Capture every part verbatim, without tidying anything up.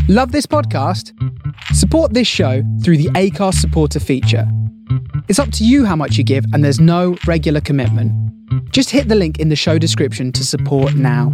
Love this podcast? Support this show through the Acast supporter feature. It's up to you how much you give, and there's no regular commitment. Just hit the link in the show description to support now.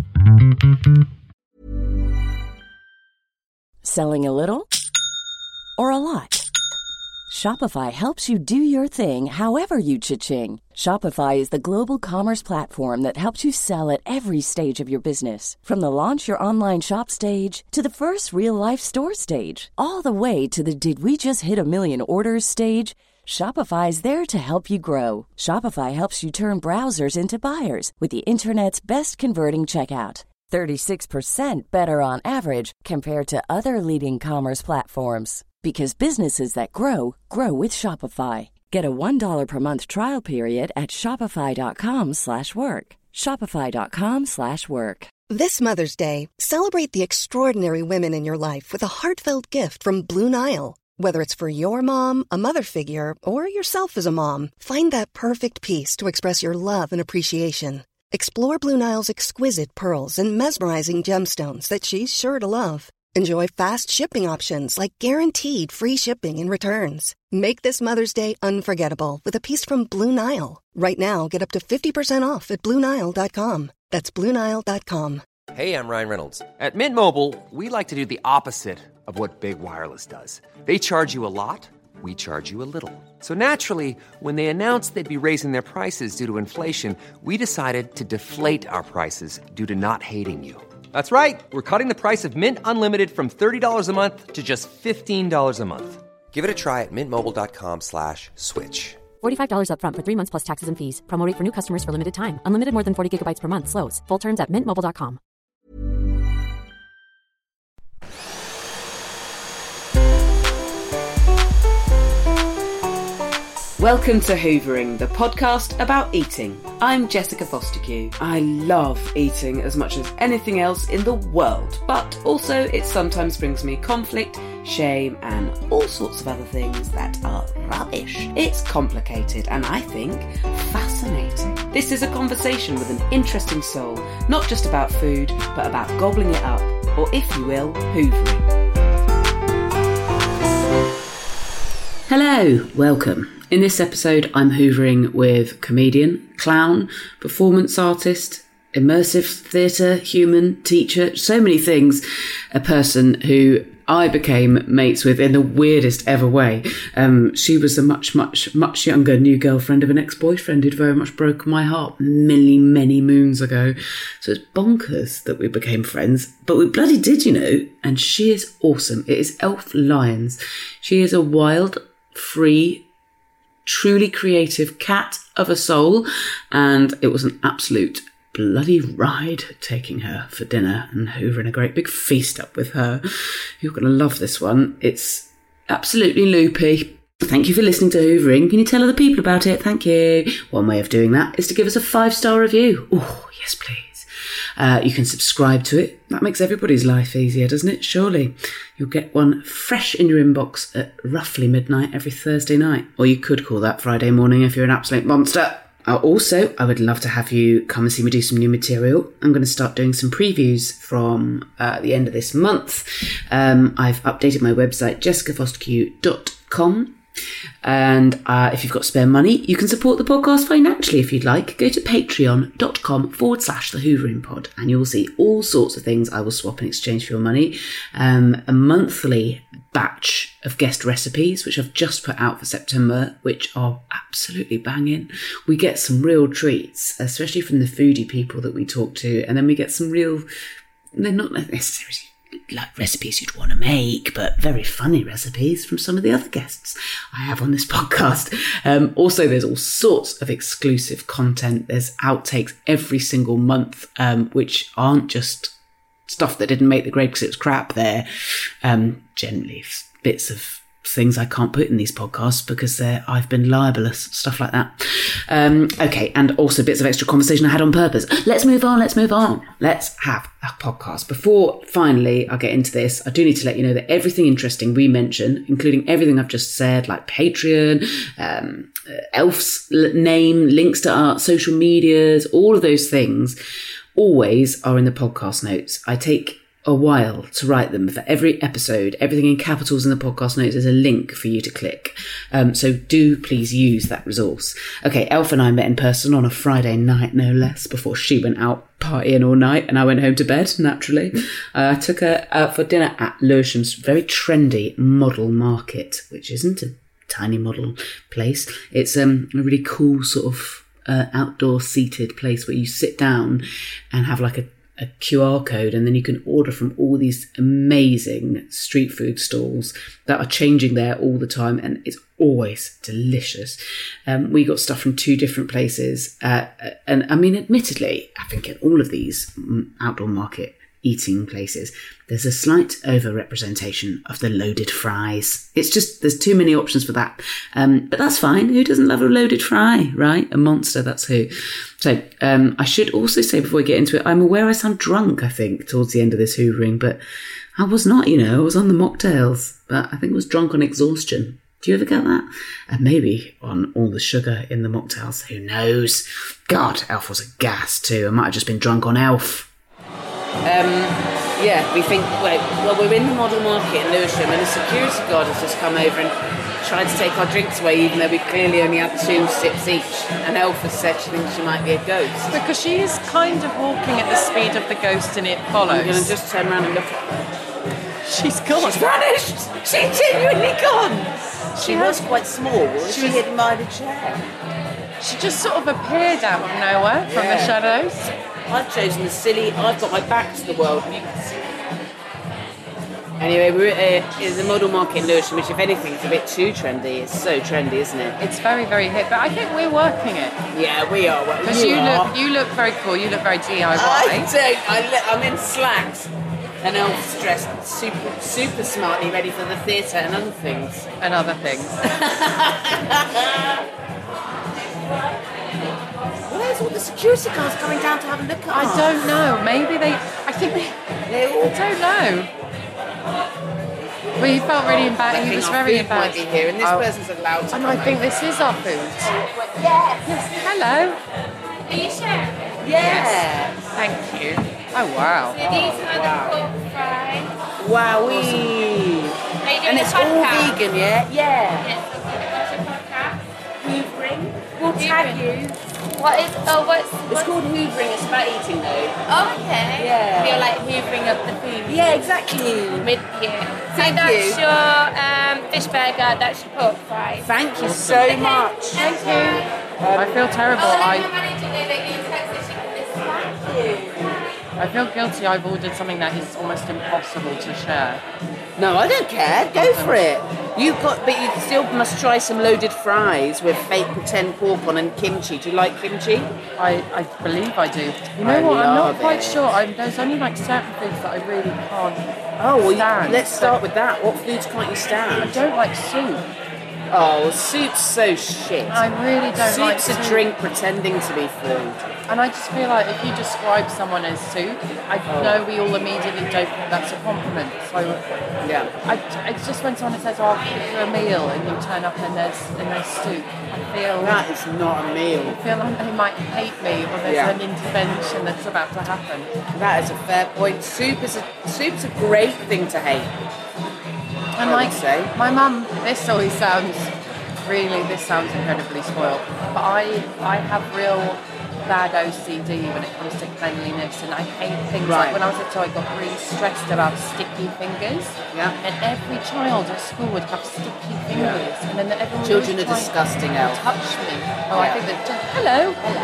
Selling a little or a lot? Shopify helps you do your thing however you cha-ching. Shopify is the global commerce platform that helps you sell at every stage of your business. From the launch your online shop stage to the first real-life store stage, all the way to the did we just hit a million orders stage. Shopify is there to help you grow. Shopify helps you turn browsers into buyers with the internet's best converting checkout. thirty-six percent better on average compared to other leading commerce platforms. Because businesses that grow, grow with Shopify. Get a one dollar per month trial period at shopify.com slash work. Shopify.com slash work. This Mother's Day, celebrate the extraordinary women in your life with a heartfelt gift from Blue Nile. Whether it's for your mom, a mother figure, or yourself as a mom, find that perfect piece to express your love and appreciation. Explore Blue Nile's exquisite pearls and mesmerizing gemstones that she's sure to love. Enjoy fast shipping options like guaranteed free shipping and returns. Make this Mother's Day unforgettable with a piece from Blue Nile. Right now, get up to fifty percent off at Blue Nile dot com. That's Blue Nile dot com. Hey, I'm Ryan Reynolds. At Mint Mobile, we like to do the opposite of what Big Wireless does. They charge you a lot, we charge you a little. So naturally, when they announced they'd be raising their prices due to inflation, we decided to deflate our prices due to not hating you. That's right. We're cutting the price of Mint Unlimited from thirty dollars a month to just fifteen dollars a month. Give it a try at mintmobile.com slash switch. forty-five dollars up front for three months plus taxes and fees. Promo rate for new customers for limited time. Unlimited more than forty gigabytes per month. Slows full terms at mint mobile dot com. Welcome to Hoovering, the podcast about eating. I'm Jessica Fostekew. I love eating as much as anything else in the world, but also it sometimes brings me conflict, shame, and all sorts of other things that are rubbish. It's complicated and I think fascinating. This is a conversation with an interesting soul, not just about food, but about gobbling it up, or if you will, hoovering. Hello, welcome. In this episode, I'm hoovering with comedian, clown, performance artist, immersive theatre, human, teacher, so many things. A person who I became mates with in the weirdest ever way. Um, she was a much, much, much younger new girlfriend of an ex-boyfriend who'd very much broken my heart many, many moons ago. So it's bonkers that we became friends, but we bloody did, you know. And she is awesome. It is Elf Lyons. She is a wild, free, truly creative cat of a soul, and it was an absolute bloody ride taking her for dinner and hoovering a great big feast up with her. You're going to love this one. It's absolutely loopy. Thank you for listening to Hoovering. Can you tell other people about it? Thank you. One way of doing that is to give us a five-star review. Oh, yes, please. Uh, you can subscribe to it. That makes everybody's life easier, doesn't it? Surely. You'll get one fresh in your inbox at roughly midnight every Thursday night. Or you could call that Friday morning if you're an absolute monster. Uh, also, I would love to have you come and see me do some new material. I'm going to start doing some previews from uh, the end of this month. Um, I've updated my website, jessica fostekew dot com. And uh, if you've got spare money, you can support the podcast financially if you'd like. Go to patreon.com forward slash the Hoovering Pod and you'll see all sorts of things I will swap in exchange for your money. Um, a monthly batch of guest recipes, which I've just put out for September, which are absolutely banging. We get some real treats, especially from the foodie people that we talk to. And then we get some real, they're not necessarily like recipes you'd want to make, but very funny recipes from some of the other guests I have on this podcast. Um, also, there's all sorts of exclusive content. There's outtakes every single month, um, which aren't just stuff that didn't make the grade because it was crap. They're um, generally bits of things I can't put in these podcasts because they're, I've been libelous, stuff like that. Um, okay, and also bits of extra conversation I had on purpose. Let's move on, let's move on. Let's have a podcast. Before finally I get into this, I do need to let you know that everything interesting we mention, including everything I've just said, like Patreon, um, Elf's name, links to our social medias, all of those things, always are in the podcast notes. I take a while to write them. For every episode, everything in capitals in the podcast notes is a link for you to click. Um, so do please use that resource. Okay, Elf and I met in person on a Friday night, no less, before she went out partying all night and I went home to bed, naturally. uh, I took her out for dinner at Lewisham's very trendy model market, which isn't a tiny model place. It's um, a really cool sort of uh, outdoor seated place where you sit down and have like a a Q R code, and then you can order from all these amazing street food stalls that are changing there all the time, and it's always delicious. Um, we got stuff from two different places, uh, and I mean, admittedly, I think in all of these outdoor market eating places, there's a slight over-representation of the loaded fries. It's just, there's too many options for that. Um, but that's fine. Who doesn't love a loaded fry, right? A monster, that's who. So um, I should also say before we get into it, I'm aware I sound drunk, I think, towards the end of this hoovering, but I was not, you know, I was on the mocktails, but I think I was drunk on exhaustion. Do you ever get that? And maybe on all the sugar in the mocktails. Who knows? God, Elf was a gas too. I might have just been drunk on Elf. Um, yeah, we think, well, well, we're in the model market in Lewisham and the security guard has just come over and tried to take our drinks away, even though we clearly only had two sips each. And Elf has said she thinks she might be a ghost. Because she is kind of walking at the speed of the ghost and it follows. I'm going to just turn around and look at her. She's gone. She's vanished! She's genuinely gone! She, she was quite small. She, she was hidden by the chair. She just sort of appeared out of nowhere from yeah. the shadows. I've chosen the silly, I've got my back to the world. You can see. Anyway, we're at uh, the model market in Lewisham, which if anything is a bit too trendy. It's so trendy, isn't it? It's very, very hip, but I think we're working it. Yeah, we are. Because you, you look you look very cool, you look very D I Y. I don't, I look, I'm in slacks. And Elf's dressed super, super smartly, ready for the theatre and other things. And other things. Where's all the security guards coming down to have a look at I us? don't know. Maybe they... I think they... they all... I don't know. Well, he felt really embarrassed. He was very embarrassed. Might be here, and this oh. person's allowed to And come I think over. this is our food. Yes. Yes. Hello. Are you sure? Yes. yes. Thank you. Oh, wow. So these are wow. the pork fries. Wowee. Awesome. And it's all vegan, yeah? Yeah. Yes. Hoovering. We'll tag you. What is, oh, what's, It's what's... called hoovering, it's about eating though. Oh, okay. Yeah. Feel like hoovering up the food. Yeah, exactly. With you. So Thank that's you. your um, fish burger, that's your pork fries. Thank you so okay. much. Thank you. Um, I feel terrible. Oh, I, let my manager know that you transition this. Thank you. I feel guilty. I've ordered something that is almost impossible to share. No, I don't care. Go for it. You've got, but you still must try some loaded fries with fake pretend pork on and kimchi. Do you like kimchi? I, I believe I do. You know I what? I'm not love quite it. sure. I'm, there's only like certain foods that I really can't Oh, well, stand. let's So- start with that. What foods can't you I stand? don't like soup. Oh, soup's so shit. I really don't like Soup's soup. a drink pretending to be food. And I just feel like if you describe someone as soup, I Oh. know we all immediately don't think that's a compliment. So Yeah. I, it's just when someone says, "Oh, I'll cook you a meal," and you turn up and there's and there's soup, I feel That is not a meal. I feel like they might hate me or there's Yeah. an intervention that's about to happen. That is a fair point. Soup is a soup's a great thing to hate. And I like would say. my mum, this always sounds really, this sounds incredibly spoiled, but I I have real bad O C D when it comes to cleanliness, and I hate things Right. like when I was a child I got really stressed about sticky fingers. Yeah. And every child at school would have sticky fingers, and then everyone Children was are trying disgusting, to Elle. touch me. Oh, I Yeah. think that. Hello.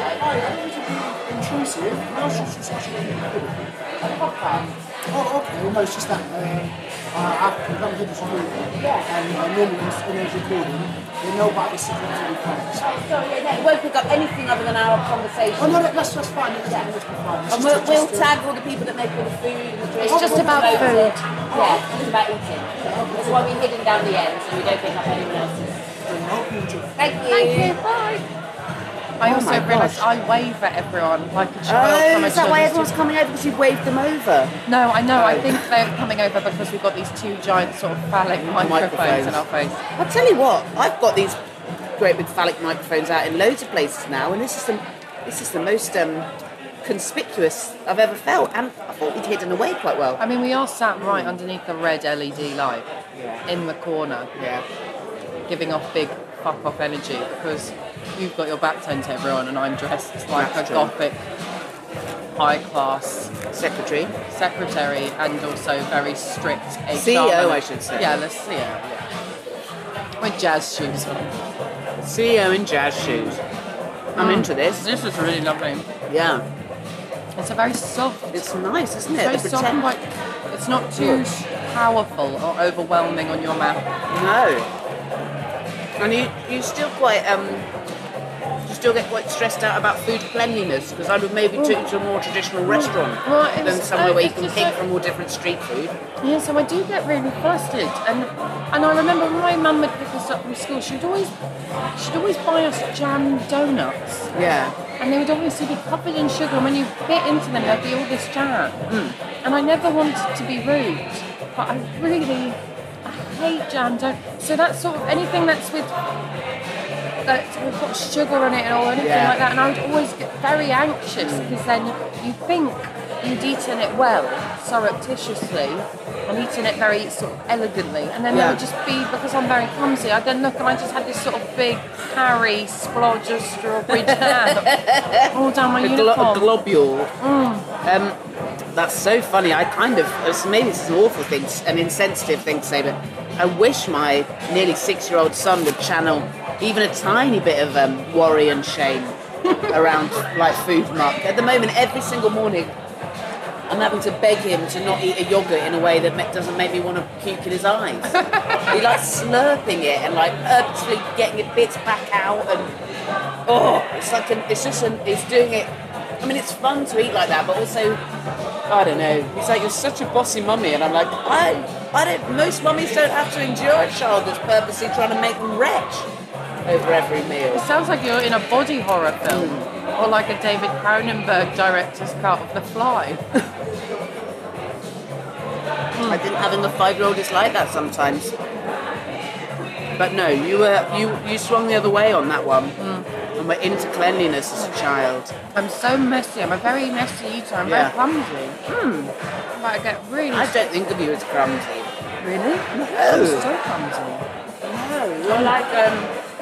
Intrusive? No, it's just such a A pop-up. Oh, okay. Well, no, it's just that um, uh, I've done this school, Yeah. and uh, normally when it's when it's recording, they know about this security fines. Sorry, yeah, it won't pick up anything other than our conversation. Oh no, that, that's just fine. It's, yeah. It's fine. It's And just- we'll, it's we'll just, uh, tag all the people that make all the food and the drinks. It's just about Promote food. it. Yeah, it's about eating. That's why we're hidden down the end, so we don't pick up anyone else's. Thank you. Thank you. Bye. I Oh also my realised gosh. I wave at everyone like a child. Oh, from a is that why children's everyone's TV. coming over because you waved them over? No, I know. I Oh. think they're coming over because we've got these two giant sort of phallic microphones, Microphones. in our face. I'll tell you what, I've got these great big phallic microphones out in loads of places now, and this is the this is the most um, conspicuous I've ever felt, and I thought we'd hidden away quite well. I mean, we are sat right underneath the red L E D light Yeah. in the corner, Yeah. giving off big fuck off energy because you've got your back turned to everyone and I'm dressed like That's a true. gothic, high class Secretary. secretary and also very strict H R. C E O, manager. I should say. Yeah, the C E O, yeah. With jazz shoes on. C E O in jazz shoes. I'm Mm. into this. This is really lovely. Yeah. It's a very soft. It's nice, isn't It's it? very The soft and pretend- quite, it's not too powerful or overwhelming on your mouth. No. And you, you still quite, um, you still get quite stressed out about food cleanliness, because I would maybe take you to a more traditional restaurant Well, it's- than somewhere where you it's can just pick like- from all different street food. Yeah, so I do get really flustered, and and I remember when my mum would pick us up from school, she'd always she'd always buy us jam donuts, Yeah. and they would obviously be covered in sugar. And when you bit into them, there'd be all this jam. And I never wanted to be rude, but I really I hate jam donuts. So that's sort of anything that's with that's we've got sugar in it or anything Yeah. like that, and I would always get very anxious because then you think you'd eaten it well, surreptitiously, and eaten it very sort of elegantly, and then Yeah. it would just be, because I'm very clumsy, I'd then look and I just had this sort of big carry splodge of strawberry jam all down my A, glo- uniform. a globule. Um, that's so funny. I kind of, it's- maybe this is an awful thing, an insensitive thing to say, but I wish my nearly six-year-old son would channel even a tiny bit of um, worry and shame around like food muck. At the moment, every single morning, I'm having to beg him to not eat a yogurt in a way that ma- doesn't make me want to puke in his eyes. He likes slurping it and like purposely getting it bits back out, and oh, it's like an, it's just an, it's doing it. I mean, it's fun to eat like that, but also, I don't know. He's like, you're such a bossy mummy, and I'm like, I, I don't. Most mummies don't have to endure a child that's purposely trying to make them retch over every meal. It sounds like you're in a body horror film, or like a David Cronenberg director's cut of The Fly. I think having a five-year-old is like that sometimes. But no, you were you you swung the other way on that one, and were into cleanliness as a child. I'm so messy. I'm a very messy eater. I'm Yeah. very clumsy. Hmm. But I get really. I don't think of you as clumsy. Really? No. I'm so clumsy. No, you're like um,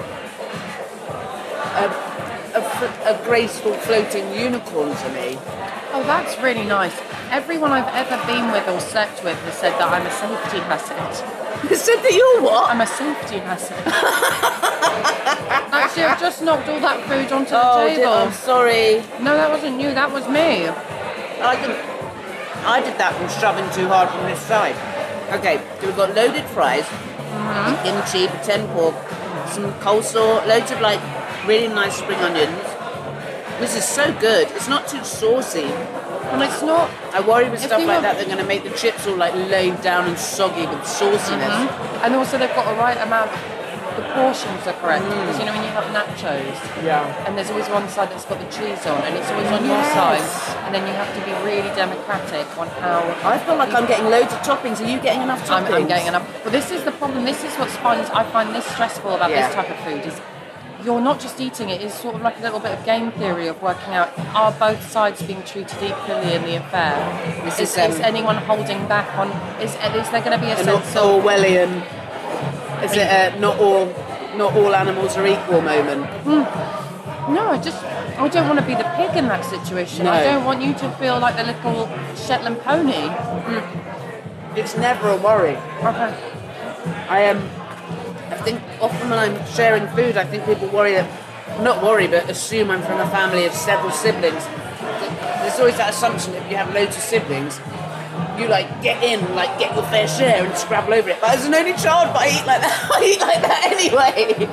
a, a, f- a graceful floating unicorn to me. Oh, that's really nice. Everyone I've ever been with or slept with has said that I'm a safety hazard. You said that you're what? I'm a safety hazard. Actually, I've just knocked all that food onto the Oh, table. dear, I'm sorry. No, that wasn't you. That was me. I didn't. I did that from shoving too hard from this side. Okay, so we've got loaded fries, kimchi, pretend pork, some coleslaw, loads of like really nice spring onions. This is so good. It's not too saucy. And it's not. I worry with If stuff you like were- that, they're going to make the chips all like laid down and soggy with sauciness. Mhm. And also, they've got the right amount. The portions are correct because you know when you have nachos, Yeah. and there's always one side that's got the cheese on, and it's always on your Yes. side, and then you have to be really democratic on how. I feel like I'm getting loads of toppings. Are you getting enough I'm, toppings? I'm getting enough. But this is the problem. This is what finds I find this stressful about Yeah. this type of food is you're not just eating it. It's sort of like a little bit of game theory of working out are both sides being treated equally in the affair. This Is, is, um, is anyone holding back on? Is is there going to be a An sense of? Orwellian. Is it a not all not all animals are equal moment? No, I just I don't want to be the pig in that situation. I No. don't want you to feel like the little Shetland pony. It's never a worry. Okay. I am. Um, I think often when I'm sharing food, I think people worry that, not worry, but assume I'm from a family of several siblings. There's always that assumption that if you have loads of siblings, you like get in, like get your fair share and scrabble over it. But as an only child, but I eat like that. I eat like that anyway.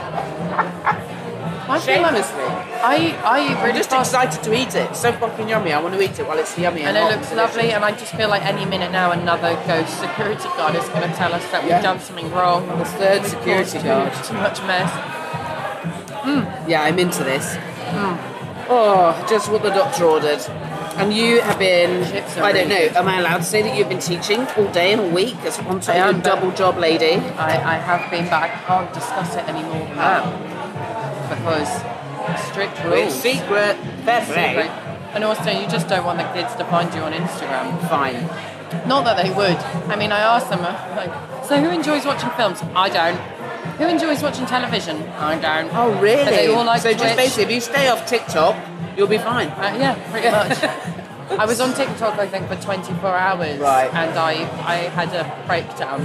I feel like Shamelessly. I I eat I'm really just fast. excited to eat it. It's so fucking yummy. I want to eat it while it's yummy and, And it hot looks and delicious. lovely, and I just feel like any minute now another ghost security guard is going to tell us that Yeah. we've done something wrong. The third We've security caused guard. Too, too much mess. Yeah, I'm into this. Oh, just what the doctor ordered. And you have been, Chips are I don't know, really good. am I allowed to say that you've been teaching all day and all week as on top I of am, your but- double job lady? I, I have been, but I can't discuss it any more than that because strict It's rules. secret. Fair play. Secret. And also, you just don't want the kids to find you on Instagram. Fine. Not that they would. I mean, I asked them, uh, like, so who enjoys watching films? I don't. Who enjoys watching television? I don't. Oh, really? But they all like so Twitch. just basically, if you stay off TikTok, you'll be fine. Uh, yeah, pretty much. I was on TikTok, I think, for twenty-four hours. Right. And I, I had a breakdown.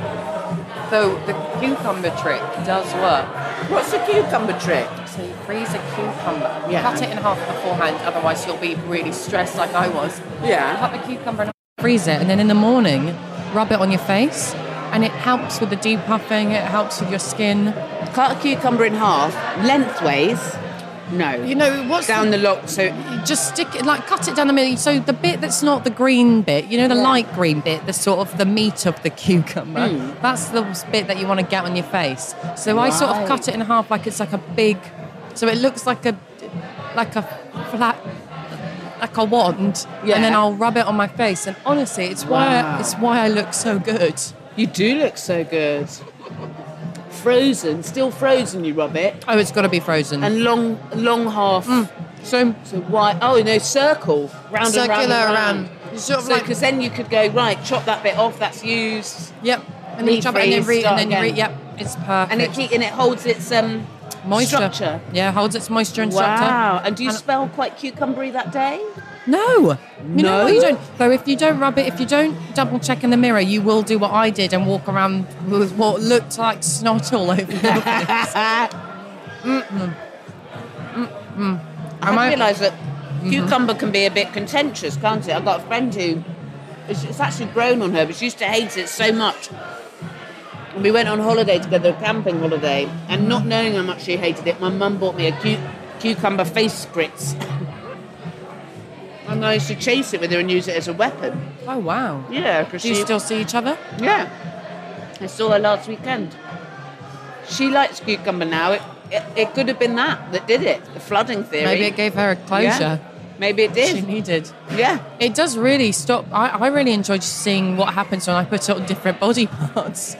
So the cucumber trick does work. What's the cucumber trick? So you freeze a cucumber. Yeah. Cut it in half beforehand, otherwise you'll be really stressed like I was. Yeah. Cut the cucumber in half, freeze it, and then in the morning, rub it on your face. And it helps with the depuffing, it helps with your skin. Cut a cucumber in half, lengthways. No. You know, what's down the, the lock, so... Just stick it, like, cut it down the middle. So the bit that's not the green bit, you know, the yeah. light green bit, the sort of the meat of the cucumber, mm. that's the bit that you want to get on your face. So right. I sort of cut it in half like it's like a big... So it looks like a, like a flat... like a wand, yeah. and then I'll rub it on my face. And honestly, it's why wow. I, it's why I look so good. You do look so good. Frozen, still frozen. You rub it. Oh, it's got to be frozen. And long, long half. Mm. So, so why? Oh no, circle round circular and round. And around. round. Sort of so, like, because then you could go right, chop that bit off. That's used. Yep. And then you chop it and then re- and then you re- Yep. It's perfect. And it keep, and it holds its um moisture. Structure. Yeah, holds its moisture and wow. structure. Wow. And do you and smell quite cucumbery that day? No. You no? know what you don't? Though if you don't rub it, if you don't double check in the mirror, you will do what I did and walk around with what looked like snot all over your face. Mm-mm. Mm-mm. I, I realise that mm-hmm. cucumber can be a bit contentious, can't it? I've got a friend who, it's, it's actually grown on her, but she used to hate it so much. And we went on holiday together, a camping holiday, and not knowing how much she hated it, my mum bought me a cu- cucumber face spritz. And I used to chase it with her and use it as a weapon. Oh, wow. Yeah. Do you she, still see each other? Yeah. I saw her last weekend. She likes cucumber now. It, it it could have been that that did it, the flooding theory. Maybe it gave her a closure. Yeah. Maybe it did. She needed. Yeah. It does really stop. I, I really enjoyed seeing what happens when I put it on different body parts.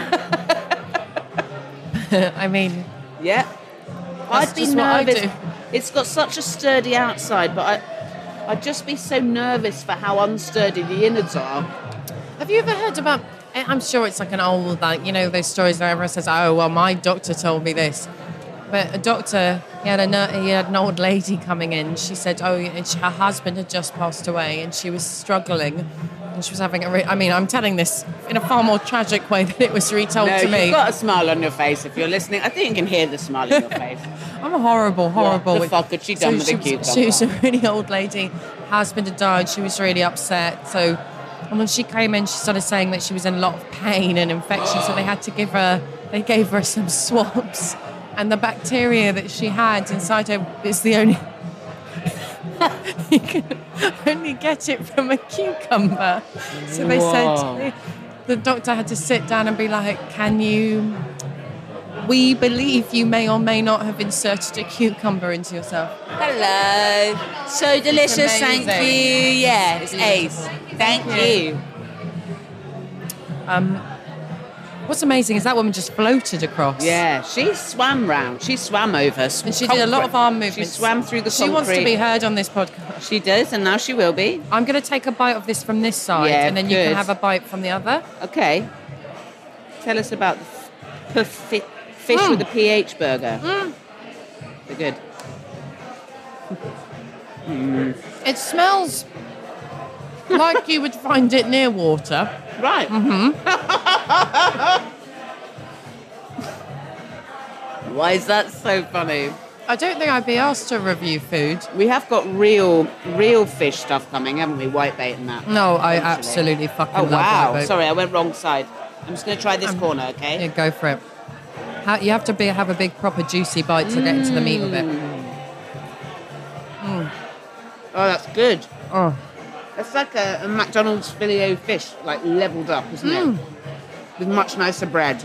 I mean... Yeah. I'd be nervous. It's got such a sturdy outside, but I... I'd just be so nervous for how unsturdy the innards are. Have you ever heard about... I'm sure it's like an old, like, you know, those stories where everyone says, oh, well, my doctor told me this. But a doctor, he had, a, he had an old lady coming in. She said, oh, and her husband had just passed away and she was struggling. And she was having a... Re- I mean, I'm telling this in a far more tragic way than it was retold no, to me. You've got a smile on your face if you're listening. I think you can hear the smile on your face. I'm a horrible, horrible. What the fuck had she done so with she, a cucumber? She was a really old lady. Husband had died. She was really upset. So, and when she came in, she started saying that she was in a lot of pain and infection. So they had to give her, they gave her some swabs. And the bacteria that she had inside her is the only... you can only get it from a cucumber. So they Whoa. said... The doctor had to sit down and be like, can you... We believe you may or may not have inserted a cucumber into yourself. Hello. So delicious, thank you. Yeah, it's ace. Thank you. Um, what's amazing is that woman just floated across. Yeah, she swam round. She swam over. And she did a lot of arm movements. She swam through the concrete. She wants to be heard on this podcast. She does, and now she will be. I'm going to take a bite of this from this side, yeah, and then good. You can have a bite from the other. Okay. Tell us about the f- f- fish mm. with a pH burger. Mm. They're good. mm. It smells like you would find it near water. Right. Mm-hmm. Why is that so funny? I don't think I'd be asked to review food. We have got real, real fish stuff coming, haven't we? Whitebait and that. No, I absolutely fucking oh, love wow. whitebait. Sorry, I went wrong side. I'm just going to try this um, corner, okay? Yeah, go for it. How, you have to be have a big, proper, juicy bite to mm. get into the meat of it. Mm. Oh, that's good. Oh. It's like a, a McDonald's Filet-O-Fish, like leveled up, isn't mm. it? With much nicer bread.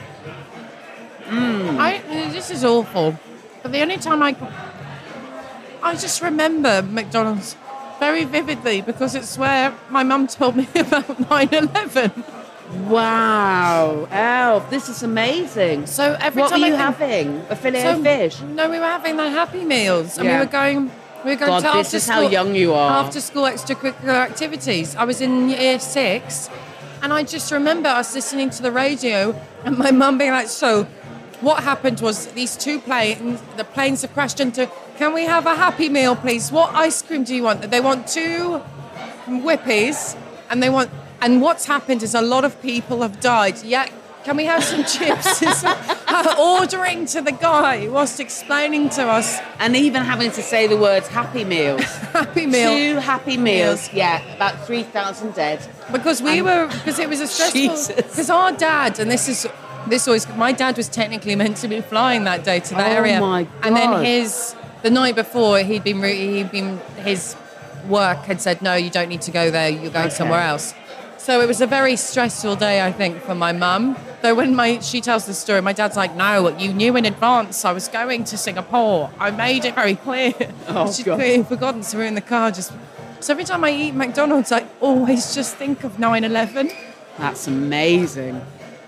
Mm. I, this is awful. But the only time I... I just remember McDonald's very vividly because it's where my mum told me about nine eleven. Wow. Elf, this is amazing. So every what time were you I think, having? A filet so, of fish? No, we were having the Happy Meals. And yeah. we were going... We were going God, to this after is school, how young you are. After school extracurricular activities. I was in year six, and I just remember us listening to the radio, and my mum being like, "So, what happened was these two planes, the planes have crashed into. Can we have a Happy Meal, please? What ice cream do you want? They want two Whippies, and they want. And what's happened is a lot of people have died. Yeah." Can we have some chips? Her ordering to the guy whilst explaining to us. And even having to say the words Happy Meals. Happy Meal. Two Happy Meals. Yeah, about three thousand dead. Because we And- were, because it was a stressful, Jesus. because our dad, and this is, this always, my dad was technically meant to be flying that day to that Oh area. my And then God. his, the night before, he'd been, re- he'd been, his work had said, no, you don't need to go there, you're going Okay. somewhere else. So it was a very stressful day, I think, for my mum. Though when my she tells the story, my dad's like, no, you knew in advance I was going to Singapore. I made it very clear. Oh, She'd God. clearly forgotten, so we're in the car just... So every time I eat McDonald's, I always just think of nine eleven. That's amazing.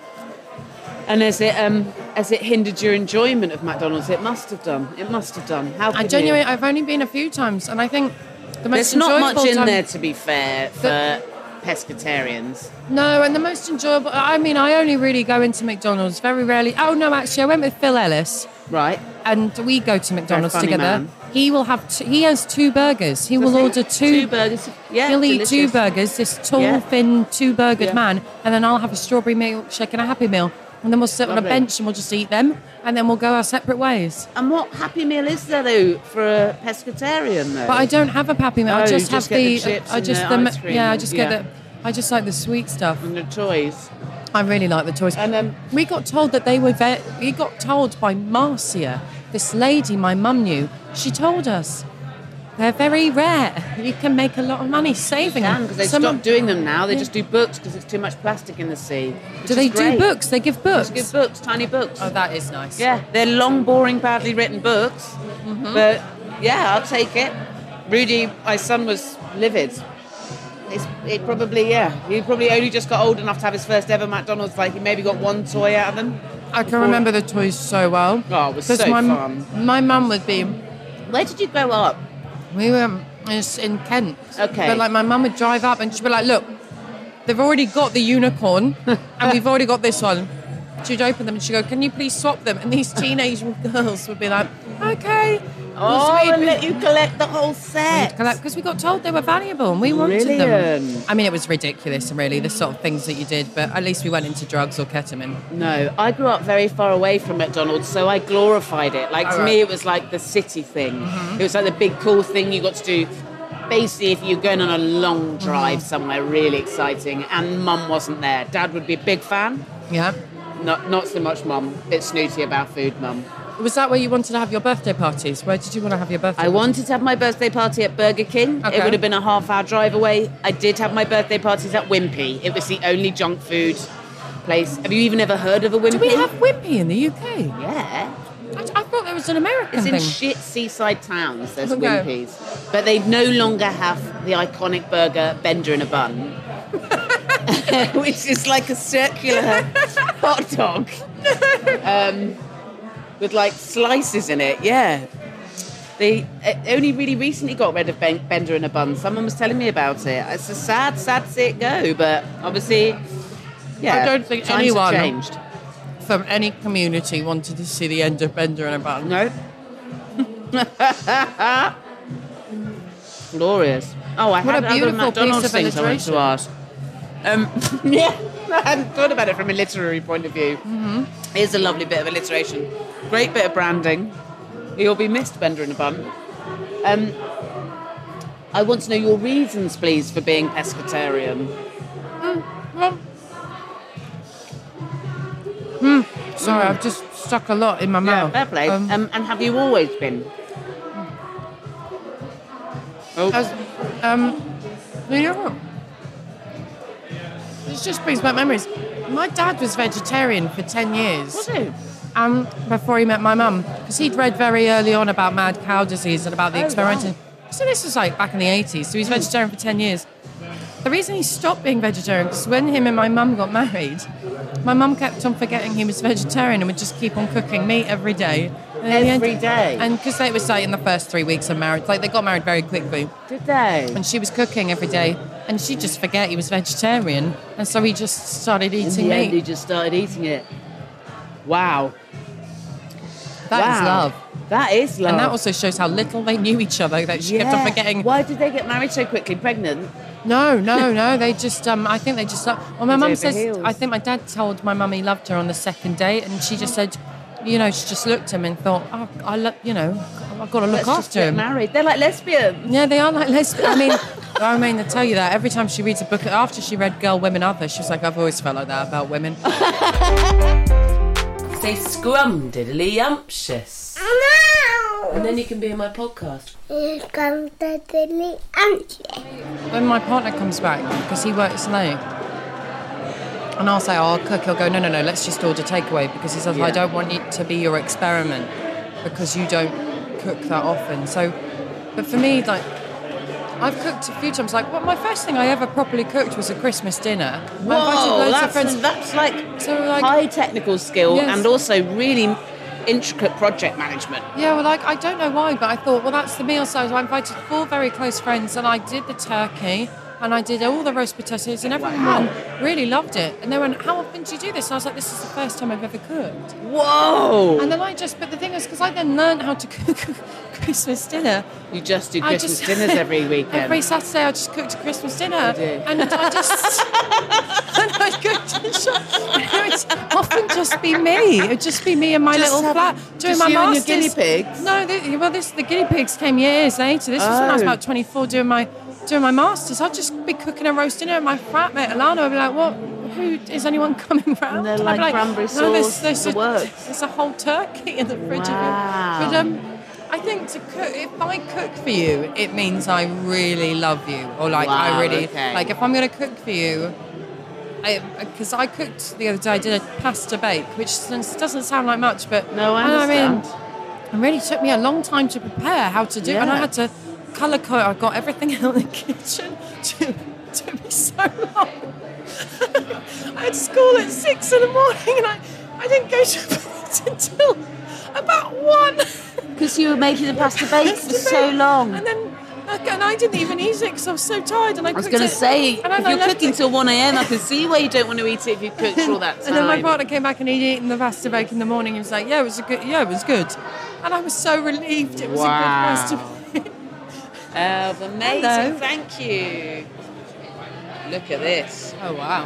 And has it um has it hindered your enjoyment of McDonald's? It must have done. It must have done. How I could genuinely, it? I've only been a few times, and I think the most There's not much enjoyable in time- there, to be fair, for The- pescatarians. No, and the most enjoyable. I mean, I only really go into McDonald's very rarely. Oh no, actually, I went with Phil Ellis, Right. and we go to McDonald's funny together. man. He will have. Two, he has two burgers. He will Does he? order two. Two burgers. Yeah, He'll eat two delicious. burgers. This tall, Yeah. thin, two-burgered Yeah. man, and then I'll have a strawberry milkshake and a Happy Meal, and then we'll sit on a Lovely. bench and we'll just eat them, and then we'll go our separate ways. And what Happy Meal is there, though, for a pescatarian, though? But I don't have a Happy Meal. Oh, I you just just have get the. the chips I and just the the, ice cream yeah. I and- just yeah. get the. I just like the sweet stuff. And the toys. I really like the toys. And um, We got told that they were. Ve- we got told by Marcia, this lady my mum knew. She told us they're very rare. You can make a lot of money saving them. because they Some stopped of- doing them now. They Yeah. just do books because there's too much plastic in the sea. which Do is they great. do books? They give books. Just give books, tiny books. Oh, that is nice. Yeah, they're long, boring, badly written books. Mm-hmm. But yeah, I'll take it. Rudy, my son, was livid. It's, it probably, yeah, he probably only just got old enough to have his first ever McDonald's. Like he maybe got one toy out of them. I can remember the toys so well. Oh, it was 'Cause so my, fun. My mum would be. Where did you grow up? We were um, it's in Kent. Okay. But like my mum would drive up and she'd be like, look, they've already got the unicorn and we've already got this one. She'd open them and she'd go, can you please swap them? And these teenage girls would be like, okay. Oh, and let you collect the whole set. Because we got told they were valuable and we wanted them. Brilliant. I mean, it was ridiculous, really, the sort of things that you did, but at least we went into drugs or ketamine. No, I grew up very far away from McDonald's, so I glorified it. Like, Oh, to right. me, it was like the city thing. It was like the big, cool thing you got to do. Basically, if you're going on a long drive somewhere really exciting and mum wasn't there, dad would be a big fan. Yeah. Not not so much mum. Bit snooty about food, mum. Was that where you wanted to have your birthday parties? Where did you want to have your birthday I parties? wanted to have my birthday party at Burger King. Okay. It would have been a half hour drive away. I did have my birthday parties at Wimpy. It was the only junk food place. Have you even ever heard of a Wimpy? Do we have Wimpy in the U K? Yeah. I, I thought there was an American It's in thing. shit seaside towns, there's Okay. Wimpy's. But they no longer have the iconic burger Bender in a bun, which is like a circular hot dog um, with like slices in it, yeah. They uh, only really recently got rid of ben- Bender in a bun. Someone was telling me about it. It's a sad, sad to see it go, but obviously, yeah, I don't think times anyone have changed. from any community wanted to see the end of Bender in a bun. No. Glorious. Oh, I What had a other beautiful McDonald's piece of things I wanted to ask. Um, yeah, I hadn't thought about it from a literary point of view. Mm-hmm. Here's a lovely bit of alliteration. Great bit of branding. You'll be missed, Bender in a bun. Um, I want to know your reasons, please, for being pescatarian. Well, hmm, sorry, I've just stuck a lot in my Yeah, mouth. fair play. Um, Um, and have you always been? Oh, as, um, you know what? This just brings back memories. My dad was vegetarian for ten years. was it? Um, before he met my mum, because he'd read very early on about mad cow disease and about the Oh, experimenting. So this was like back in the eighties. So he was vegetarian for ten years. The reason he stopped being vegetarian was when him and my mum got married, my mum kept on forgetting he was vegetarian and would just keep on cooking meat every day. Every day. And because they was like in the first three weeks of marriage, like they got married very quickly. Did they? And she was cooking every day, and she just forget he was vegetarian, and so he just started eating in the meat. End, he just started eating it. Wow. That wow. is love. That is love. And that also shows how little they knew each other, that she yeah. kept on forgetting. Why did they get married so quickly? Pregnant? No, no, no. They just, um, I think they just, well, my mum says, heels. I think my dad told my mum he loved her on the second date, and she just said, you know, she just looked at him and thought, oh, I love, you know, I've got to look Let's after just get him. married. They're like lesbians. Yeah, they are like lesbians. I mean, I mean, to tell you that, every time she reads a book, after she read Girl, Women, Other, she was like, I've always felt like that about women. Say scrumdiddly-umptious. And then you can be in my podcast. When my partner comes back, because he works late, and I'll say, oh, I'll cook, he'll go, no, no, no, let's just order takeaway, because he says, yeah. I don't want it to be your experiment, because you don't cook that often. So, but for me, like, I've cooked a few times. Like, well, my first thing I ever properly cooked was a Christmas dinner. Whoa, that's, that's like, so, like high technical skill yes. and also really intricate project management. Yeah, well, like, I don't know why, but I thought, well, that's the meal. So I invited four very close friends, and I did the turkey, and I did all the roast potatoes, and everyone wow. really loved it. And they went, how often do you do this? And I was like, this is the first time I've ever cooked. Whoa! And then I just, but the thing is, because I then learned how to cook Christmas dinner. You just do I Christmas just, dinners every weekend. Every Saturday I just cooked a Christmas dinner. You do. And I just, and I cooked and shop. It would often just be me. It would just be me in my just little have, flat doing just my you masters. And your guinea pigs? No, the, well, this the guinea pigs came years later. This oh. was when I was about twenty-four doing my doing my masters. I'd just be cooking a roast dinner, and my flatmate Alana would be like, "What? Who is anyone coming round?" And they're like, like cranberry sauce. No, there's, there's the a, works. There's a whole turkey in the fridge. Wow. Of it. But um, I think to cook, if I cook for you, it means I really love you, or like wow, I really okay. like. If I'm going to cook for you. Because I, I cooked the other day, I did a pasta bake, which doesn't sound like much, but no, I understand. I mean, it really took me a long time to prepare how to do yeah. it, and I had to colour code. I got everything out of the kitchen. To, took me so long. I had school at six in the morning, and I, I didn't go to bed until about one. Because you were making the pasta bake for so long. And then. And I didn't even eat it because I was so tired. And I, I was going to say, if and you're cooking till one a.m, I can see why you don't want to eat it if you cooked for all that time. And then my partner came back and he'd eaten the pasta bake in the morning. He was like, yeah, it was a good, yeah, it was good. And I was so relieved it was wow. a good pasta bake. Oh, amazing. Hello. Thank you. Look at this. Oh, wow.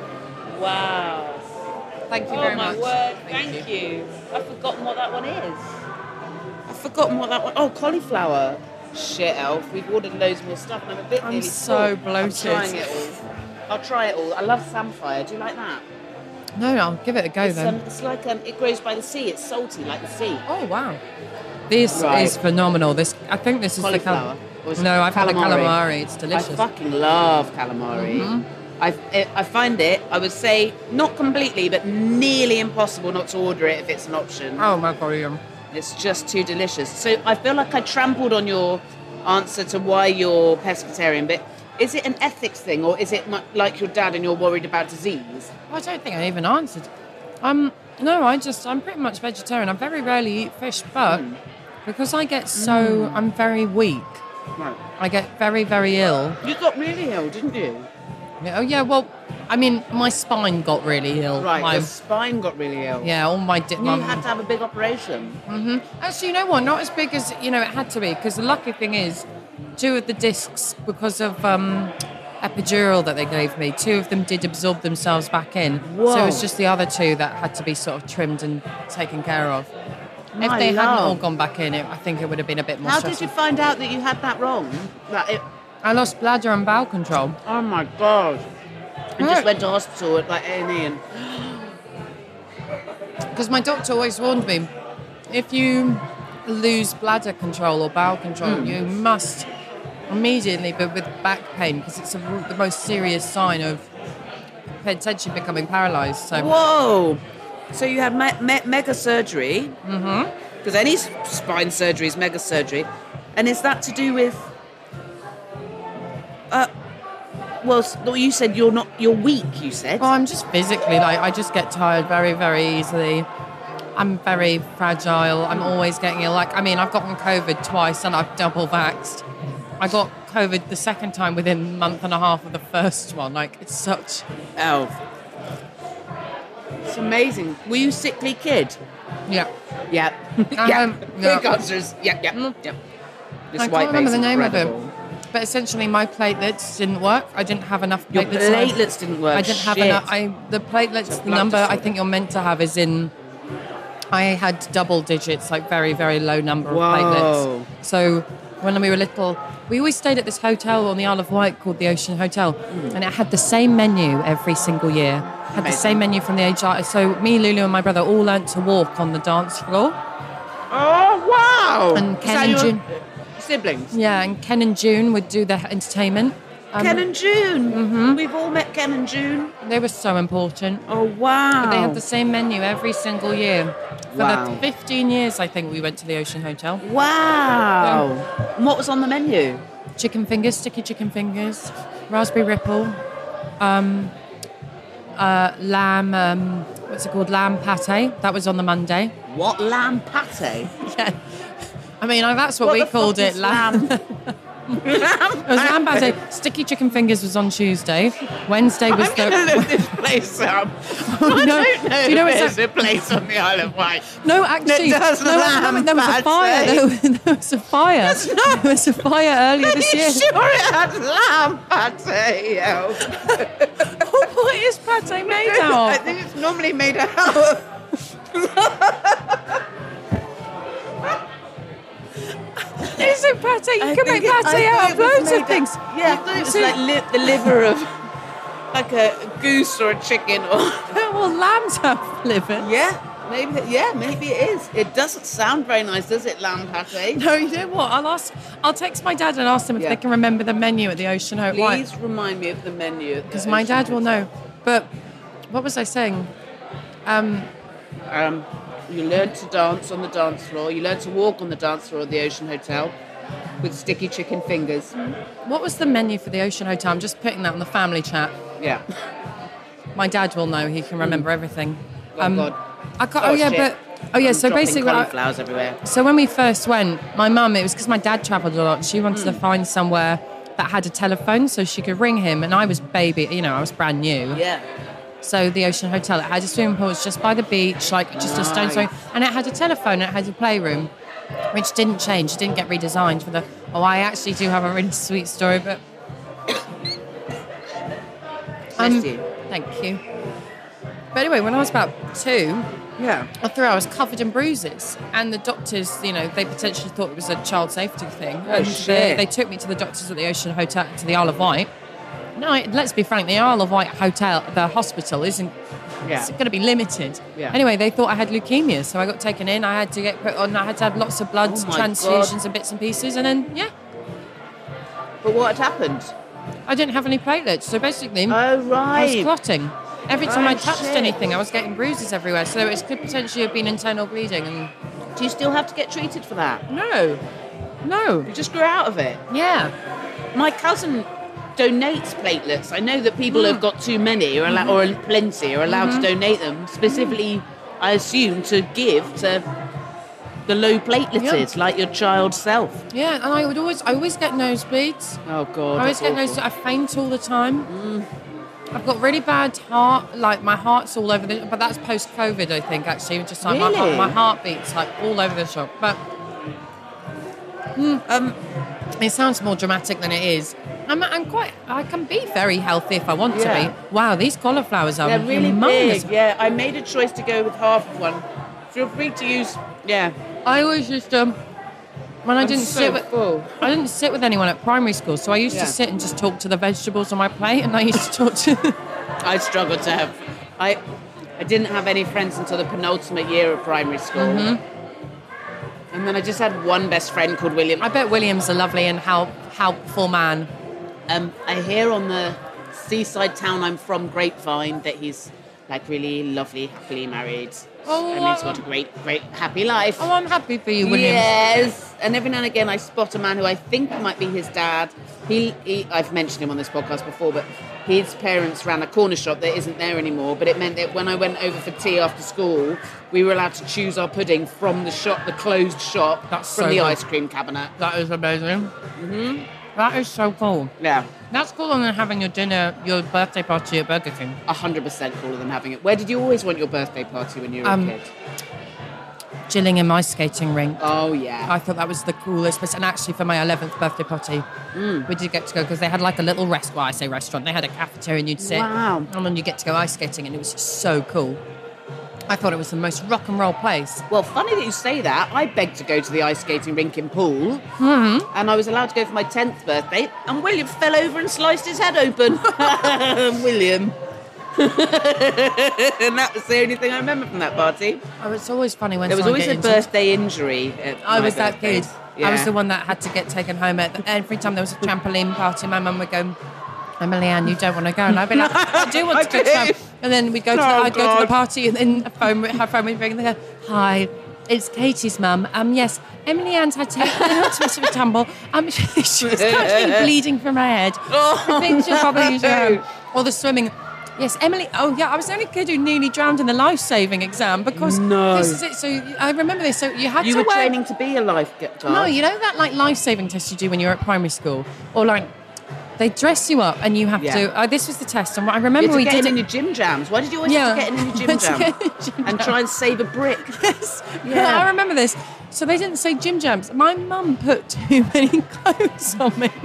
Wow. Thank you oh, very my much. Word. Thank, Thank you. you. I've forgotten what that one is. I've forgotten what that one... Oh, cauliflower. Shit, Elf. We've ordered loads more stuff and I'm a bit I'm nearly so full. bloated. I'm trying it all. I'll try it all. I love samphire. Do you like that? No, I'll give it a go it's, then. Um, it's like, um, it grows by the sea. It's salty like the sea. Oh, wow. This right. is phenomenal. This, I think this is cauliflower. the cal- No, I've calamari. had the calamari. It's delicious. I fucking love calamari. Mm-hmm. I, I find it, I would say, not completely, but nearly impossible not to order it if it's an option. Oh, my God, yeah. It's just too delicious. So I feel like I trampled on your answer to why you're pescatarian, but is it an ethics thing, or is it like your dad and you're worried about disease? I don't think I even answered. Um, no, I just, I'm pretty much vegetarian. I very rarely eat fish, but mm. because I get so, mm. I'm very weak. Right. I get very, very ill. You got really ill, didn't you? Oh, yeah, well, I mean, my spine got really ill. Right, my your spine got really ill. Yeah, all my... Di- you my, had to have a big operation. Mm-hmm. Actually, you know what? Not as big as, you know, it had to be, because the lucky thing is, two of the discs, because of um, epidural that they gave me, two of them did absorb themselves back in. Whoa. So it was just the other two that had to be sort of trimmed and taken care of. My if they love. hadn't all gone back in, it, I think it would have been a bit more How stressful. did you find out that you had that wrong? That it... I lost bladder and bowel control. Oh, my God. And right. just went to hospital at like A and E and... Because my doctor always warned me, if you lose bladder control or bowel control, mm. you must immediately, but with back pain, because it's a, the most serious sign of potentially becoming paralysed. So. Whoa! So you had me- me- mega surgery. Mm-hmm. Because any spine surgery is mega surgery. And is that to do with... Uh, well, you said you're not... You're weak, you said. Well, I'm just physically, like, I just get tired very, very easily. I'm very fragile. I'm always getting ill. Like, I mean, I've gotten COVID twice and I've double vaxxed. I got COVID the second time within a month and a half of the first one. Like, it's such... Oh. It's amazing. Were you a sickly kid? Yeah. Yeah. Um, yeah. yeah. Quick answers. Yeah, yeah, Mm. yeah. This I white can't remember base the name incredible. of it. But essentially, my platelets didn't work. I didn't have enough Your platelets. so I- platelets didn't work. I didn't have Shit. enough. I the platelets, the blood number I disorder. think you're meant to have is in. I had double digits, like very, very low number of Whoa. platelets. So when we were little, we always stayed at this hotel on the Isle of Wight called the Ocean Hotel, Mm. and it had the same menu every single year. Had the Amazing. same menu from the age. I- So me, Lulu, and my brother all learnt to walk on the dance floor. Oh, wow. And Is Ken that and your June. siblings? Yeah, and Ken and June would do the entertainment. Um, Ken and June. Mm-hmm. We've all met Ken and June. They were so important. Oh, wow. But they had the same menu every single year. For Wow. the fifteen years, I think, we went to the Ocean Hotel. Wow. And what was on the menu? Chicken fingers, sticky chicken fingers, raspberry ripple, um, uh, lamb, um, what's it called? Lamb pate. That was on the Monday. What? Lamb pate? Yeah. I mean, that's what, What we the called fuck it. is Lamb. It was lamb pate. Sticky chicken fingers was on Tuesday. Wednesday was I'm the... going to look this place up. Oh, I no. don't know Do you know if what's there's a place on the Isle of Wight. No, actually, That does no, lamb there was a pate. fire. There was, there was a fire. not- There was a fire earlier Are this you year. sure it had lamb pate? Yeah. What is pate made I out of? think it's normally made out of... Isn't pate? You I can make think it- pate I out thought of it was loads made of things. out- Yeah, I thought it was So- like li- the liver of like a goose or a chicken or... Well, lambs have liver. Yeah, maybe. Yeah, maybe it is. It doesn't sound very nice, does it, lamb pate? No, you know what? I'll ask. I'll text my dad and ask him if Yeah. they can remember the menu at the Ocean Hotel. Please remind me of the menu. Because my dad will know. But what was I saying? Um, Um, you learn to dance on the dance floor. You learn to walk on the dance floor of the Ocean Hotel with sticky chicken fingers. what was the menu for the Ocean Hotel? I'm just putting that on the family chat. Yeah. My dad will know. He can remember everything. Oh, God. I can't, Oh, oh yeah, shit. but oh yeah. I'm So dropping basically, I- cauliflowers everywhere. So when we first went, my mum, it was because my dad travelled a lot. She wanted to Mm. find somewhere that had a telephone so she could ring him. And I was baby, you know, I was brand new. Yeah. So the Ocean Hotel, it had a swimming pool. It was just by the beach, like just a stone's throw. Nice. And it had a telephone. It had a playroom, which didn't change. It didn't get redesigned for the... Oh, I actually do have a really sweet story, but... Bless you. Thank you. But anyway, when I was about two... Yeah. Or three, I was covered in bruises, and the doctors, you know, they potentially thought it was a child safety thing. Oh, and shit. They, they took me to the doctors at the Ocean Hotel, to the Isle of Wight. No, let's be frank, the Isle of Wight hotel, the hospital, isn't Yeah. it's going to be limited. Yeah. Anyway, they thought I had leukemia, so I got taken in. I had to get put on. I had to have lots of blood Oh my transfusions God. and bits and pieces, and then yeah, But what had happened? I didn't have any platelets. So basically, Oh, I was right. clotting. Every time Oh, I touched shit. anything, I was getting bruises everywhere. So it could potentially have been internal bleeding. And Do you still have to get treated for that? no, no, You just grew out of it. yeah. My cousin donates platelets. I know that people Hmm. have got too many or, allow- or plenty are allowed Mm-hmm. to donate them, specifically, I assume, to give to the low plateleted, Yeah. like your child's self. Yeah, and I would always, I always get nosebleeds. Oh, God. I always that's get awful. nosebleeds. I faint all the time. I've got really bad heart, like my heart's all over the, but that's post-COVID, I think, actually. Just like my, Really? heart, my heartbeat's like all over the shop. But mm, um, it sounds more dramatic than it is. I'm, I'm quite, I can be very healthy if I want Yeah. to be. Wow, these cauliflowers are They're really humongous. big. Yeah, I made a choice to go with half of one. Feel free to use, yeah. I always used to, when I I'm didn't so sit with, full. I didn't sit with anyone at primary school, so I used Yeah. to sit and just talk to the vegetables on my plate, and I used to talk to. I struggled to have, I, I didn't have any friends until the penultimate year of primary school. Mm-hmm. And then I just had one best friend called William. I bet William's a lovely and help, helpful man. Um, I hear on the seaside town I'm from, Grapevine, that he's like really lovely, happily married. Oh, and he's got a great, great, happy life. Oh, I'm happy for you, William. Yes. And every now and again I spot a man who I think might be his dad. He, he I've mentioned him on this podcast before, but his parents ran a corner shop that isn't there anymore, but it meant that when I went over for tea after school, we were allowed to choose our pudding from the shop, the closed shop, That's from so the good. ice cream cabinet. That is amazing. Mm-hmm. That is so cool. Yeah. That's cooler than having your dinner, your birthday party at Burger King. A hundred percent cooler than having it. Where did you always want your birthday party when you were Um, a kid? Gillingham ice skating rink. Oh, yeah. I thought that was the coolest place. And actually, for my eleventh birthday party, Mm. we did get to go because they had like a little rest. Well, I say restaurant. They had a cafeteria and you'd sit. Wow. And then you get to go ice skating, and it was just so cool. I thought it was the most rock and roll place. Well, funny that you say that. I begged to go to the ice skating rink in Poole, Mm-hmm. and I was allowed to go for my tenth birthday, and William fell over and sliced his head open. William. And that was the only thing I remember from that party. Oh, it's always funny when There was someone always a get injured. birthday injury at I my was that kid. birthdays. Yeah. I was the one that had to get taken home. At every time there was a trampoline party, my mum would go, Emily Ann, you don't want to go. And I'd be like, I do want to go to that. And then we'd go to, Oh, the, I'd go to God. the party, and then a phone, her phone would ring, and they go, hi, it's Katie's mum. Um, yes, Emily Ann's had to take her to a tumble. Um, she's actually bleeding from her head. I think she'll probably use her. Or the swimming. Yes, Emily. Oh, yeah. I was the only kid who nearly drowned in the life-saving exam because No. this is it. So I remember this. So you had You to were wear. training to be a lifeguard. No, you know that like life-saving test you do when you're at primary school, or like they dress you up and you have Yeah. to. Uh, this was the test, and I You remember had to we get did in, in it. your gym jams. Why did you always Yeah. have to get in, in your gym Had to jam? get in your gym and jam. try and save a brick? Yes. Yeah. I remember this. So they didn't say gym jams. My mum put too many clothes on me.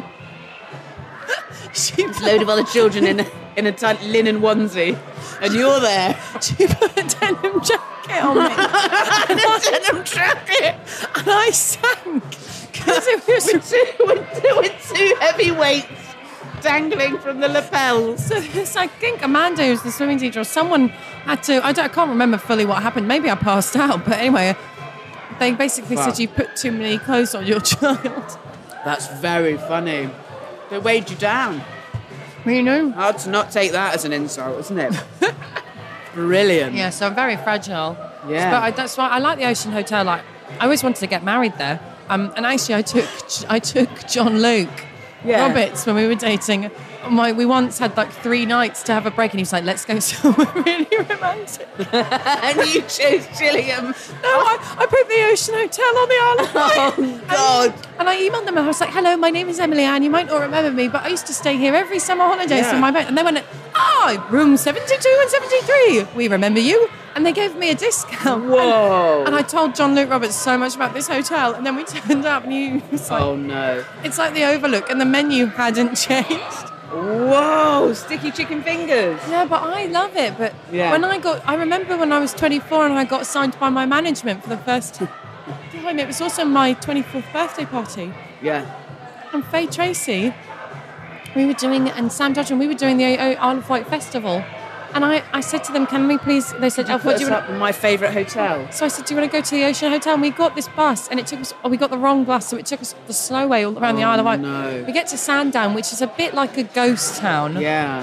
She A load of other children in a, in a tight linen onesie, and you're there. She put a denim jacket on me. And a denim jacket. And I sank because it was with two, with, two, with two heavy weights dangling from the lapels. So this, I think Amanda, who's the swimming teacher, or someone had to. I, don't, I can't remember fully what happened. Maybe I passed out, but anyway, they basically Wow. said you put too many clothes on your child. That's very funny. They weighed you down. You know. Hard to not take that as an insult, isn't it? Brilliant. Yeah, so I'm very fragile. Yeah. But I, that's why I like the Ocean Hotel. Like, I always wanted to get married there. Um, and actually, I took I took John Luke Yeah. Roberts when we were dating. My, we once had like three nights to have a break, and he was like, "Let's go somewhere really romantic." And you chose Gillingham. No, I, I put the Ocean Hotel on the Isle of Wight. Oh, God. And, and I emailed them and I was like, hello, my name is Emily Ann. You might not remember me, but I used to stay here every summer holidays Yeah. with my mate. And they went, ah, room seventy-two and seventy-three. We remember you. And they gave me a discount. Whoa. And, and I told John Luke Roberts so much about this hotel. And then we turned up and he was like, Oh, no. it's like the Overlook and the menu hadn't changed. Whoa, sticky chicken fingers. Yeah, but I love it. But Yeah. when I got, I remember when I was twenty-four and I got signed by my management for the first time. It was also my twenty-fourth birthday party. Yeah. And Faye Tracy, we were doing, and Sam Dodger, and we were doing the Isle of Wight Festival. And I, I said to them, can we please, they said, You oh, put what us do you want? up in my favourite hotel. So I said, do you want to go to the Ocean Hotel? And we got this bus, and it took us, oh, we got the wrong bus, so it took us the slow way all around the Oh, Isle of Wight. no. We get to Sandown, which is a bit like a ghost town. Yeah.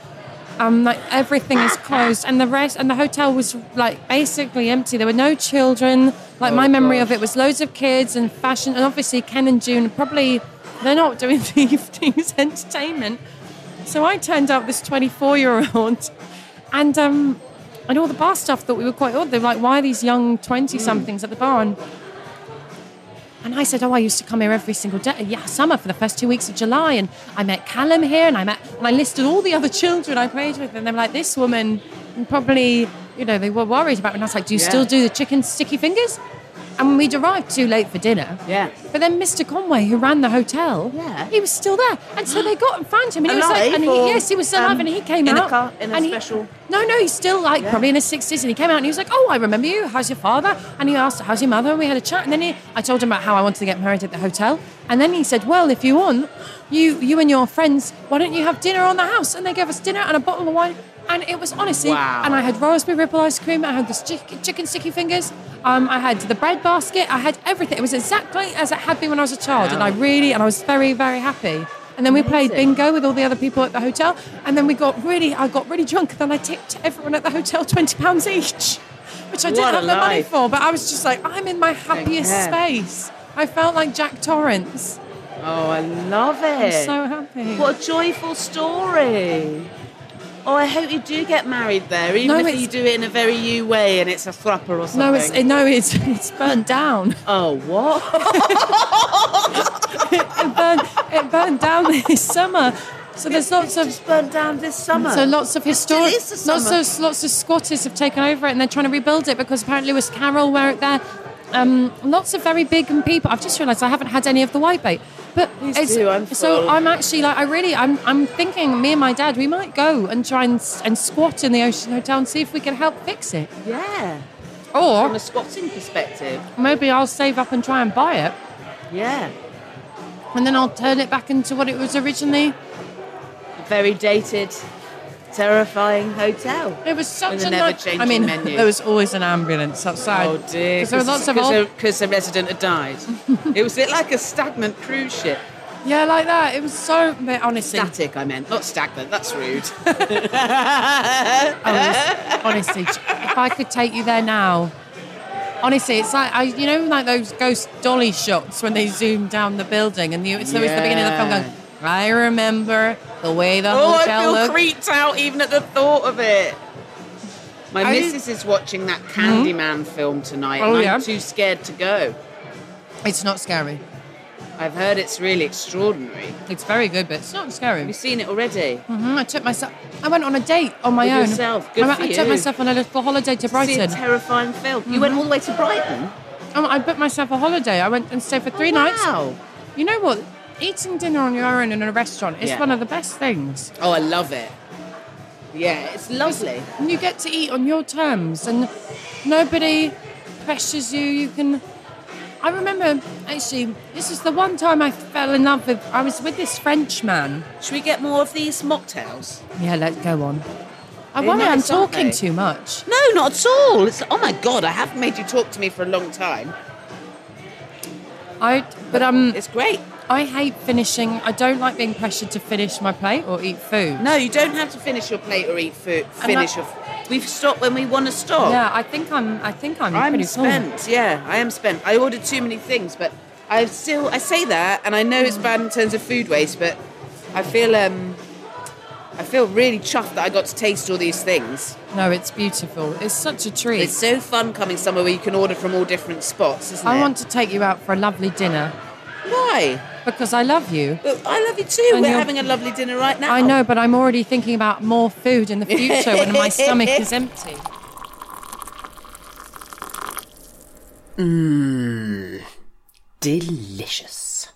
Um, like everything is closed, and the rest, and the hotel was like basically empty. There were no children. Like Oh, my memory gosh. of it was loads of kids and fashion, and obviously Ken and June probably they're not doing the evening's entertainment. So I turned up this twenty-four-year-old, and um, and all the bar staff thought we were quite odd. They were like, "Why are these young twenty-somethings at the bar?" And, and I said, "Oh, I used to come here every single day, yeah, summer for the first two weeks of July, and I met Callum here, and I met, and I listed all the other children I played with, and they were like, this woman probably, you know, they were worried about me." And I was like, "Do you Yeah. still do the chicken sticky fingers?" And we'd arrived too late for dinner. Yeah. But then Mister Conway, who ran the hotel, Yeah. he was still there, and so they got and found him, and he was like, Alive, and he, or, yes, he was alive, um, and he came in a out car- in a and he- special- No, no, he's still like Yeah. probably in his sixties, and he came out and he was like, "Oh, I remember you. How's your father?" And he asked, "How's your mother?" And we had a chat, and then he, I told him about how I wanted to get married at the hotel, and then he said, "Well, if you want, you you and your friends, why don't you have dinner on the house?" And they gave us dinner and a bottle of wine. And it was honestly, Wow. and I had raspberry ripple ice cream, I had the chicken, chicken sticky fingers, um, I had the bread basket, I had everything. It was exactly as it had been when I was a child, and I really, and I was very, very happy. And then we played Amazing. bingo with all the other people at the hotel. And then we got really, I got really drunk. And then I tipped everyone at the hotel twenty pounds each, which I didn't What a have the money life. for. But I was just like, I'm in my happiest care. space. I felt like Jack Torrance. Oh, I love it. I'm so happy. What a joyful story. Oh, I hope you do get married there, even No, if it's- you do it in a very you way and it's a thrupper or something. No, it's no, it's it's burnt down. Oh, what? It burned, it burned down this summer. So there's lots of Just burnt down this summer. so lots of historic, Still is the lots summer. of lots of squatters have taken over it, and they're trying to rebuild it because apparently Lewis Carroll were it there. Um, lots of very big people. I've just realised I haven't had any of the whitebait, but Please it's, do, I'm so full. I'm actually like I really I'm I'm thinking me and my dad we might go and try and and squat in the Ocean Hotel and see if we can help fix it, Yeah. or From a squatting perspective. maybe I'll save up and try and buy it, Yeah. and then I'll turn it back into what it was originally. A very dated, terrifying hotel. It was such With a a never nice. changing I mean, menu. there was always an ambulance outside. Oh dear. 'Cause there were lots of old, Because the resident had died. It was like a stagnant cruise ship. yeah, like that. It was so. But honestly, Static, I meant. Not stagnant, that's rude. honest- honestly, if I could take you there now, honestly, it's like I, you know, like those ghost dolly shots when they zoom down the building, and you, it's always the beginning of the film Yeah. going. I remember the way the Oh, I hotel feel looked. creeped out even at the thought of it. My I- missus is watching that Candyman film tonight, Oh, and yeah? I'm too scared to go. It's not scary. I've heard it's really extraordinary. It's very good, but it's not scary. Have you seen it already? Mhm, I took myself. I went on a date on my With own. yourself? Good I, went- for I took you. myself on a little holiday to See a Brighton. terrifying film. You went all the way to Brighton? Um, I booked myself a holiday. I went and stayed for three Oh, nights. wow. You know what? Eating dinner on your own in a restaurant is Yeah. one of the best things. Oh, I love it. Yeah, it's lovely. And you get to eat on your terms, and nobody pressures you. You can. I remember actually, this is the one time I fell in love with. I was with this French man. Should we get more of these mocktails? Yeah, let's go on. I They're worry I'm nice, aren't talking they? too much. No, not at all. It's, oh my God, I haven't made you talk to me for a long time. I, but um, It's great. I hate finishing. I don't like being pressured to finish my plate or eat food. No, you don't have to finish your plate or eat food. And Finish that- your. We've stopped when we want to stop. Yeah, I think I'm. I think I'm, I'm pretty full. spent. Yeah, I am spent. I ordered too many things, but I still I say that, and I know it's bad in terms of food waste, but I feel um, I feel really chuffed that I got to taste all these things. No, it's beautiful. It's such a treat. It's so fun coming somewhere where you can order from all different spots, isn't I it? want to take you out for a lovely dinner Why? because I love you. Well, I love you too. And We're you're- having a lovely dinner right now. I know, but I'm already thinking about more food in the future when my stomach is empty. Mmm. Delicious.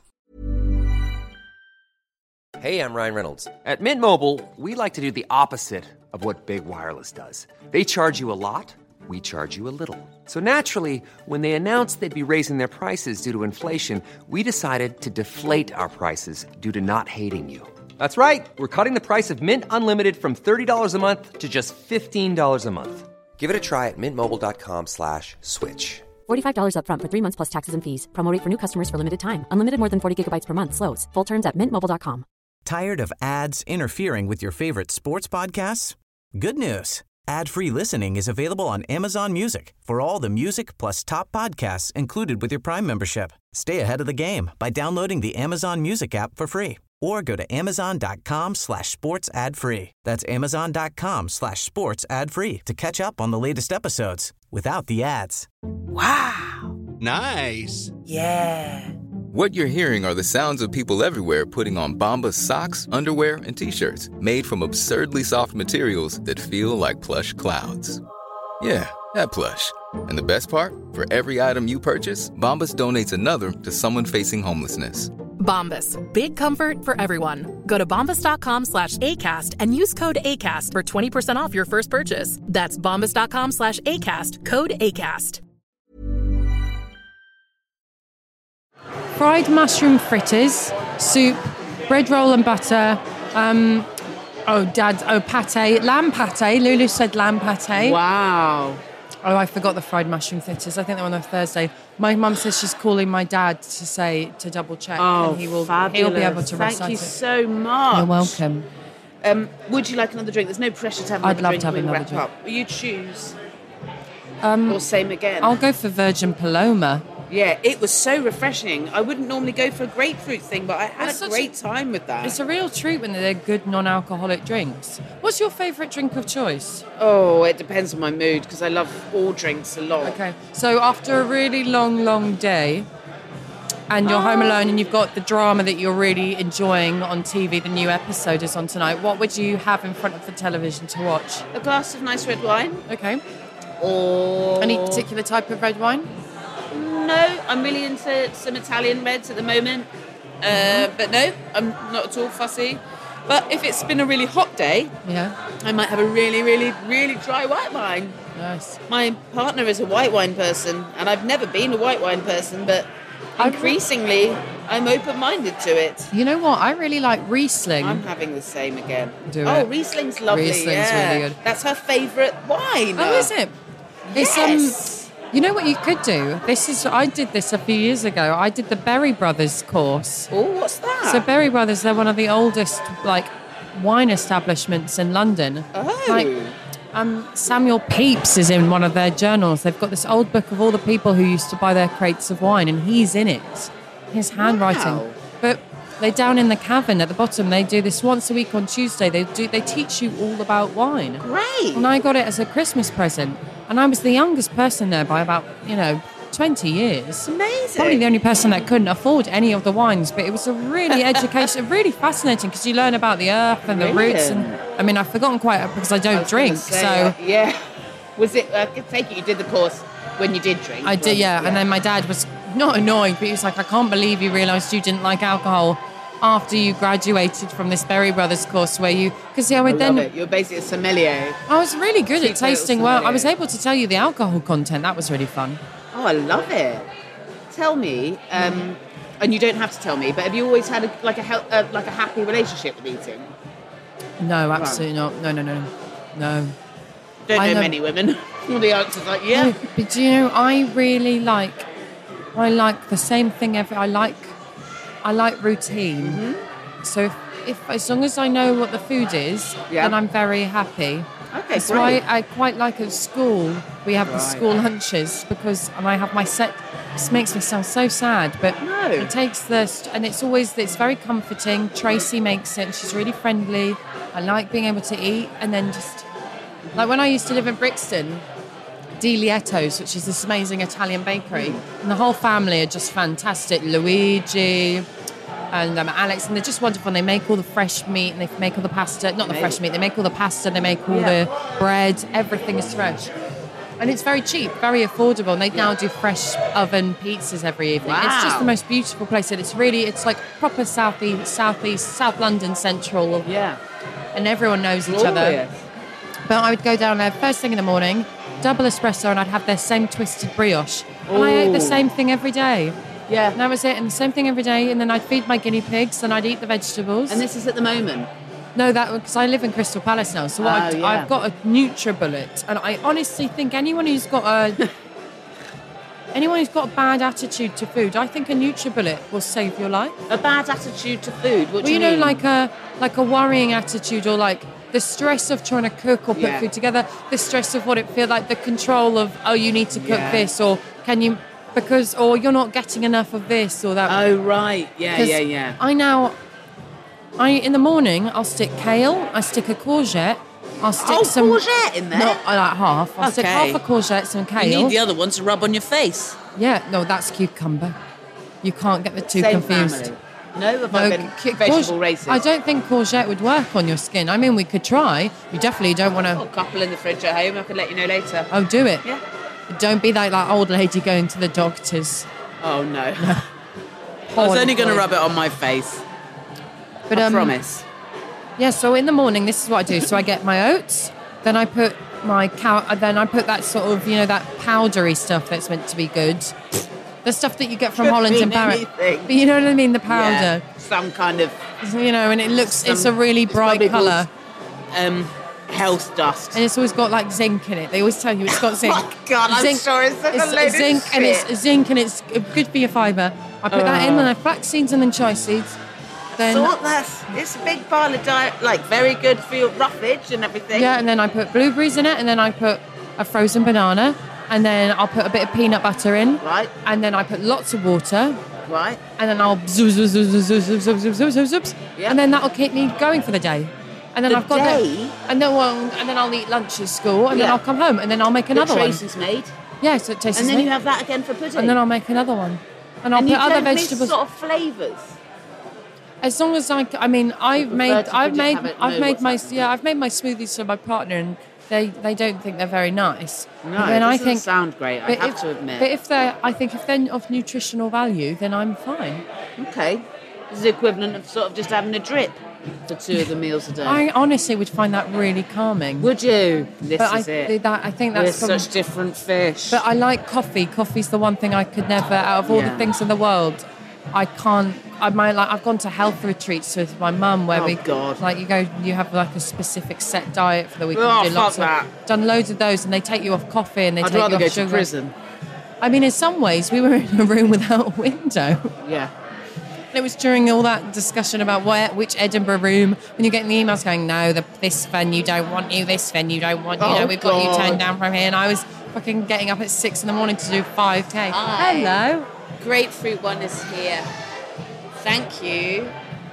Hey, I'm Ryan Reynolds. At Mint Mobile, we like to do the opposite of what Big Wireless does. They charge you a lot, we charge you a little. So naturally, when they announced they'd be raising their prices due to inflation, we decided to deflate our prices due to not hating you. That's right. We're cutting the price of Mint Unlimited from thirty dollars a month to just fifteen dollars a month. Give it a try at mintmobile.com slash switch. forty-five dollars up front for three months plus taxes and fees. Promo rate for new customers for limited time. Unlimited more than forty gigabytes per month. Slows full terms at mint mobile dot com. Tired of ads interfering with your favorite sports podcasts? Good news. Ad-free listening is available on Amazon Music for all the music plus top podcasts included with your Prime membership. Stay ahead of the game by downloading the Amazon Music app for free or go to amazon.com slash sports ad free. That's amazon.com slash sports ad free to catch up on the latest episodes without the ads. Wow. Nice. Yeah. What you're hearing are the sounds of people everywhere putting on Bombas socks, underwear, and T-shirts made from absurdly soft materials that feel like plush clouds. Yeah, that plush. And the best part? For every item you purchase, Bombas donates another to someone facing homelessness. Bombas. Big comfort for everyone. Go to bombas.com slash ACAST and use code ACAST for twenty percent off your first purchase. That's bombas.com slash ACAST. Code ACAST. Fried mushroom fritters, soup, bread roll and butter. Um, oh, Dad, oh, pate, lamb pate. Lulu said lamb pate. Wow. Oh, I forgot the fried mushroom fritters. I think they're on a Thursday. My mum says she's calling my dad to say to double check, Oh, and he will fabulous. he'll be able to Thank recite you it. so much. You're welcome. Um, would you like another drink? There's no pressure to have another I'd love drink. to have when we another wrap drink. up. Will you choose? Um, or same again? I'll go for Virgin Paloma. Yeah, it was so refreshing. I wouldn't normally go for a grapefruit thing, but I had It's a such great a- time with that. It's a real treat when they're good non-alcoholic drinks. What's your favourite drink of choice? Oh, it depends on my mood because I love all drinks a lot. Okay, so after a really long, long day, and you're home alone and you've got the drama that you're really enjoying on T V, the new episode is on tonight, what would you have in front of the television to watch? A glass of nice red wine. Okay. Or... Any particular type of red wine? No, I'm really into some Italian reds at the moment. Uh, but no, I'm not at all fussy. But if it's been a really hot day, Yeah. I might have a really, really, really dry white wine. Nice. My partner is a white wine person, and I've never been a white wine person, but increasingly I'm open-minded to it. You know what? I really like Riesling. I'm having the same again. Do oh, it. Riesling's lovely. Riesling's yeah. really good. That's her favourite wine. Oh, is it? It's, Yes. um, you know what you could do? This is I did this a few years ago. I did the Berry Brothers course. Oh, what's that? So Berry Brothers, they're one of the oldest like wine establishments in London. Oh. Like, um, Samuel Pepys is in one of their journals. They've got this old book of all the people who used to buy their crates of wine, and he's in it. His handwriting. Wow. But they down in the cavern at the bottom. They do this once a week on Tuesday. They do. They teach you all about wine. Great. And I got it as a Christmas present, and I was the youngest person there by about you know twenty years. Amazing. Probably the only person that couldn't afford any of the wines, but it was a really education, really fascinating because you learn about the earth and the roots. And I mean, I've forgotten quite because I don't I was drink. gonna say, So uh, yeah. Was it? I could take it. You did the course when you did drink. I did, yeah. And then my dad was not annoyed, but he was like, I can't believe you realised you didn't like alcohol after you graduated from this Berry Brothers course where you... Because yeah, I I would love then... it. You're basically a sommelier. I was really good Cheap at tasting well. I sommelier. was able to tell you the alcohol content. That was really fun. Oh, I love it. Tell me, um, and you don't have to tell me, but have you always had a, like a hel- uh, like a happy relationship with eating? No, absolutely not. No, no, no. No. Don't I know know- many women. All the answers like, yeah. No, but do you know, I really like... I like the same thing every... I like... I like routine. Mm-hmm. So if, if as long as I know what the food is, Yeah. then I'm very happy. Okay, That's why great. I quite like at school, we have the Right. school lunches because, and I have my set, this makes me sound so sad, but No. it takes the, st- and it's always, it's very comforting. Tracy makes it and she's really friendly. I like being able to eat and then just, like when I used to live in Brixton, Di Lieto's, which is this amazing Italian bakery, and the whole family are just fantastic. Luigi and um, Alex, and they're just wonderful. And they make all the fresh meat, and they make all the pasta. Not the fresh meat. They make all the pasta. They make all Yeah. the bread. Everything is fresh, and it's very cheap, very affordable. And they now do fresh oven pizzas every evening. It's just Wow. the most beautiful place, and it's really, it's like proper southeast, southeast, South London central. Yeah. And everyone knows each other. Glorious. But I would go down there first thing in the morning, double espresso, and I'd have their same twisted brioche. And I ate the Ooh. same thing every day. Yeah. And that was it. And the same thing every day. And then I'd feed my guinea pigs and I'd eat the vegetables. And this is at the moment. No, that because I live in Crystal Palace now. So what Oh, I've, yeah. I've got a NutriBullet. And I honestly think anyone who's got a... anyone who's got a bad attitude to food, I think a NutriBullet will save your life. A bad attitude to food. What Well, do you you know, mean? like a like a worrying attitude, or like the stress of trying to cook or put Yeah. food together, the stress of what it feels like, the control of, oh, you need to cook Yeah. this, or can you, because, or you're not getting enough of this or that. Oh, right. Yeah, 'Cause yeah, yeah. I now, I in the morning, I'll stick kale, I stick a courgette, I'll stick Oh, some... courgette in there? No, I like half. I'll stick Okay. half a courgette, some kale. You need the other one to rub on your face. Yeah, no, that's cucumber. You can't get the two Same confused. family. No, have I been ki- vegetable courge- racist? I don't think courgette would work on your skin. I mean, we could try. You definitely don't want Got a to... couple in the fridge at home. I can let you know later. Oh, do it. Yeah. Don't be like that old lady going to the doctors. Oh, no. I was only going to rub it on my face. But, I um, promise. Yeah, so in the morning, this is what I do. So I get my oats, then I put my cow, uh, then I put that sort of, you know, that powdery stuff that's meant to be good. The stuff that you get from Could Holland mean and Barrett. anything. But you know what I mean? The powder. Yeah, some kind of... You know, and it looks, Some- it's a really it's probably bright colour. called, Um, Health dust. And it's always got like zinc in it. They always tell you it's got zinc. Oh my God, I'm zinc, sure it's such a load of zinc and shit. it's zinc and it's good for your fibre. I put that in, Oh. and I flax seeds and then chia seeds. Then So what that's, it's a big pile of diet, like very good for your roughage and everything. yeah, and then I put blueberries in it, and then I put a frozen banana, and then I'll put a bit of peanut butter in. Right. And then I put lots of water. Right. And then I'll zoom, zoom, zoom, zoom, zoom, zoom, zoom, zoom, zoom, zoom, zoom, Yeah. and then that'll keep me going for the day. And then The I've got day? The, and then well, and then I'll eat lunch at school, and then Yeah. I'll come home, and then I'll make another that one. Tracy's made. Yeah, so it tastes. And then me. you have that again for pudding. And then I'll make another one, and I'll and put you other don't miss vegetables. sort of flavours. As long as I, c- I mean, I've prefer made, to I've just made, have it, I've know made what's my, happening. yeah, I've made my smoothies for my partner, and they, they don't think they're very nice. No, But then it I doesn't think, sound great, I but have if- to admit. But if they're, I think if they're of nutritional value, then I'm fine. Okay. This is the equivalent of sort of just having a drip for two of the meals a day. I honestly would find that really calming. Would you? This but is I, it. That, I think We're that's probably- such different fish. But I like coffee. Coffee's the one thing I could never, out of all Yeah. the things in the world, I can't. I might like. I've gone to health retreats with my mum where Oh, we God. like you go. You have like a specific set diet for the week. Oh, you do lots fuck of, Done loads of those, and they take you off coffee and they I'd take rather you go off to sugar. prison. I mean, in some ways, we were in a room without a window. Yeah. And it was during all that discussion about where, which Edinburgh room, when you're getting the emails going, no, the, this venue don't want you, this venue don't want you, Oh, no, we've got you God. turned down from here. And I was fucking getting up at six in the morning to do five K. Hi. Hello. Grapefruit one is here. Thank you.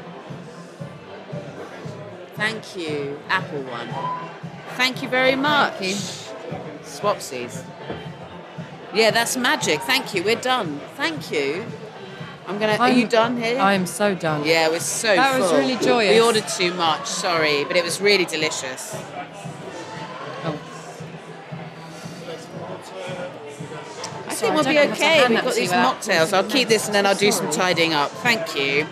Thank you. Apple one. Thank you very much. Thank you. Swapsies. Yeah, that's magic. Thank you. We're done. Thank you. I'm gonna. Are I'm- you done here? I am so done. Yeah, we're so That was full. really joyous. We ordered too much. Sorry, but it was really delicious. Oh. I Sorry, think I we'll don't be know how to okay. hand We've that got to you these without- mocktails. I'll keep this and then I'll do some Sorry. tidying up. Thank you.